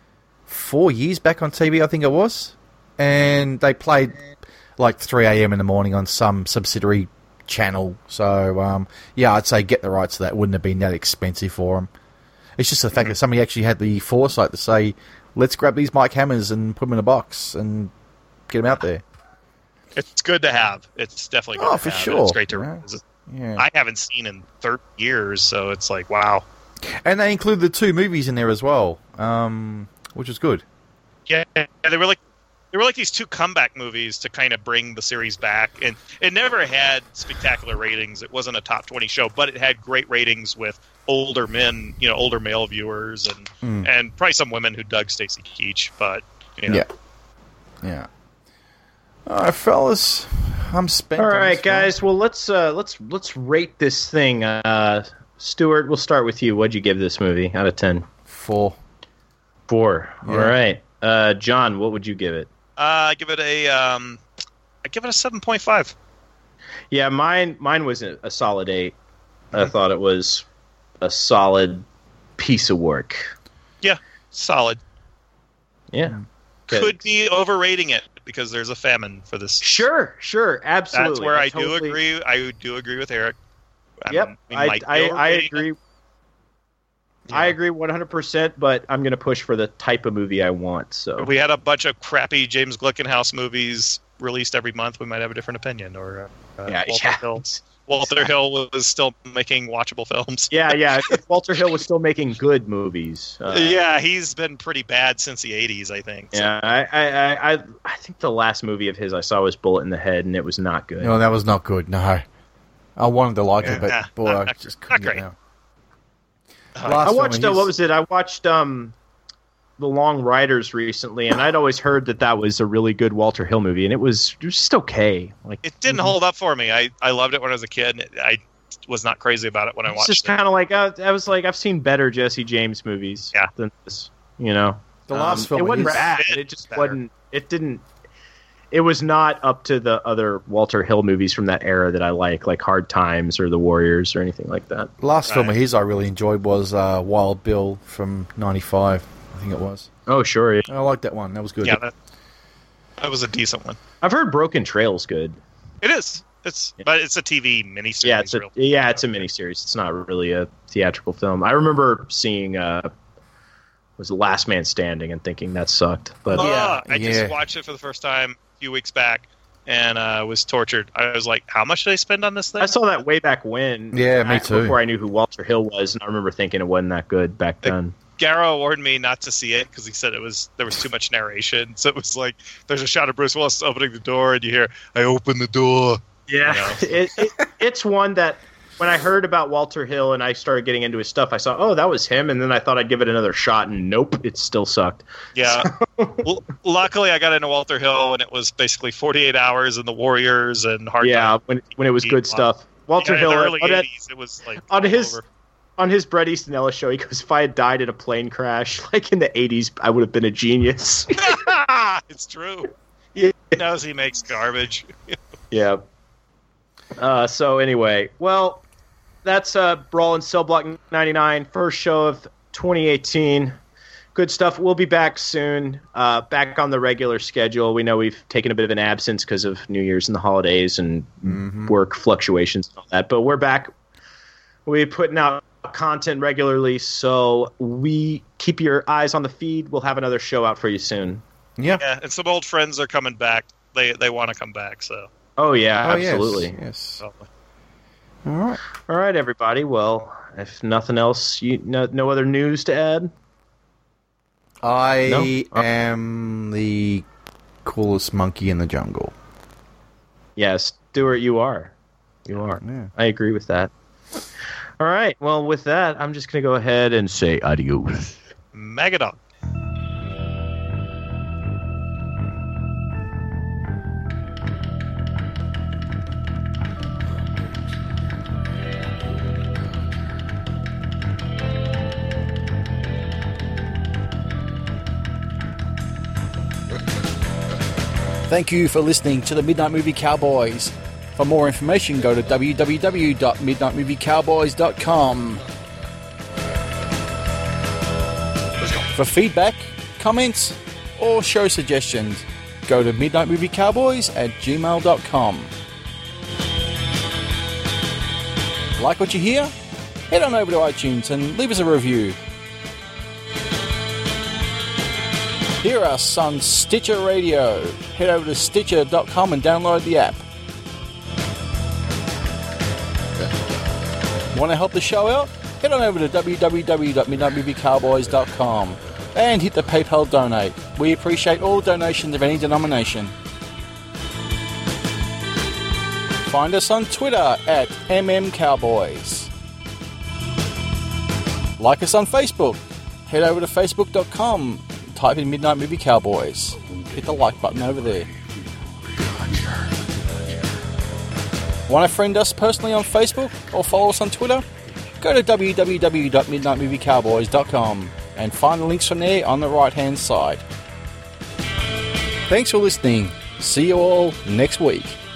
four years back on T V, I think it was, and they played like three a.m. in the morning on some subsidiary channel. So um, yeah, I'd say get the rights to that. Wouldn't have been that expensive for them. It's just the fact that somebody actually had the foresight to say, let's grab these Mike Hammers and put them in a box and get them out there. It's good to have. It's definitely good Oh, to for have. and sure. It's great to Yeah. revisit. Yeah. I haven't seen in thirty years, so it's like, wow. And they include the two movies in there as well, um, which is good. Yeah, they were like they were like these two comeback movies to kind of bring the series back, and it never had spectacular ratings. It wasn't a top twenty show, but it had great ratings with older men, you know, older male viewers, and Mm. and probably some women who dug Stacy Keach. But you know, Yeah. Yeah. All right, fellas. I'm spent. All on right, this one. guys. Well, let's uh, let's let's rate this thing. Uh, Stuart, we'll start with you. What'd you give this movie out of ten? Four. Four. Yeah. All right. Uh, John, what would you give it? uh, I give it a um, I give it a seven point five. Yeah, mine mine was a, a solid eight. I thought it was a solid piece of work. Yeah, solid. Yeah. Good. Could be overrating it because there's a famine for this. Sure, sure, absolutely. That's where I, do totally- agree. I do agree with Eric. I Yep, mean, we I, might be I, I overrating it. agree. I agree one hundred percent, but I'm going to push for the type of movie I want. So If we had a bunch of crappy James Glickenhaus movies released every month, we might have a different opinion. Or uh, Yeah, Walter yeah. Hill. Walter Hill was still making watchable films. yeah, yeah. If Walter Hill was still making good movies, uh, yeah, he's been pretty bad since the eighties, I think. So. yeah. I, I, I, I- I think the last movie of his I saw was Bullet in the Head, and it was not good. No, that was not good. No. I wanted to like Yeah, it, but nah, boy, not- I not- just not couldn't get great. down. Uh, Last I film watched of uh, his- what was it? I watched um, The Long Riders recently, and I'd always heard that that was a really good Walter Hill movie, and it was it was just okay. Like It didn't hold up for me. I, I loved it when I was a kid. And I was not crazy about it when I it's watched just it. kind of like uh, I was like I've seen better Jesse James movies Yeah. than this, you know. The last Um, film it of wasn't his- bad. Fit It just better. wasn't. It didn't. It was not up to the other Walter Hill movies from that era that I like, like Hard Times or The Warriors or anything like that. Last film Right. of his I really enjoyed was uh, Wild Bill from ninety-five, I think it was. Oh, sure. Yeah. I liked that one. That was good. Yeah, that, that was a decent one. I've heard Broken Trail's good. It is. It's but it's a T V miniseries. Yeah, it's a real. yeah, it's a miniseries. It's not really a theatrical film. I remember seeing uh, was Last Man Standing and thinking that sucked, but Uh, Yeah, I yeah. just watched it for the first time a few weeks back and uh, was tortured. I was like, how much did I spend on this thing? I saw that way back when. Yeah, me I- too. Before I knew who Walter Hill was, and I remember thinking it wasn't that good back then. Garrow warned me not to see it because he said it was there was too much narration. So it was like there's a shot of Bruce Willis opening the door, and you hear, "I open the door." Yeah, You know? it, it, it's one that when I heard about Walter Hill and I started getting into his stuff, I saw, oh, that was him, and then I thought I'd give it another shot, and nope, it still sucked. Yeah. Well, luckily, I got into Walter Hill, and it was basically forty-eight hours and the Warriors and Hard Yeah, Times. when when it was good stuff. Walter Yeah, Hill in the early on, that- eighties, it was like on all his over. on his Bret Easton Ellis show, he goes, if I had died in a plane crash like in the eighties, I would have been a genius. It's true. Yeah. He knows he makes garbage. Yeah. Uh, so anyway, well, that's uh, Brawl and Cell Block ninety-nine, first show of twenty eighteen. Good stuff. We'll be back soon, uh, back on the regular schedule. We know we've taken a bit of an absence because of New Year's and the holidays and work fluctuations and all that, but we're back. We're putting out content regularly, so we keep your eyes on the feed. We'll have another show out for you soon. Yeah. Yeah, and some old friends are coming back. They they want to come back, so. Oh, yeah, Oh, absolutely. Yes. yes. so. All right. All right, everybody. Well, if nothing else, you no, no other news to add? I No? am the coolest monkey in the jungle. Yes, Stuart, you are. You are. Yeah. I agree with that. All right. Well, with that, I'm just going to go ahead and say adios. Megadog. Thank you for listening to the Midnight Movie Cowboys. For more information, go to w w w dot midnight movie cowboys dot com. For feedback, comments, or show suggestions, go to midnight movie cowboys at gmail dot com. Like what you hear? Head on over to iTunes and leave us a review. Hear us on Stitcher Radio. Head over to stitcher dot com and download the app. Want to help the show out? Head on over to w w w dot midnight movie cowboys dot com and hit the PayPal donate. We appreciate all donations of any denomination. Find us on Twitter at M M Cowboys. Like us on Facebook. Head over to facebook dot com. Type in Midnight Movie Cowboys. Hit the like button over there. Want to friend us personally on Facebook or follow us on Twitter? Go to w w w dot midnight movie cowboys dot com and find the links from there on the right hand side. Thanks for listening. See you all next week.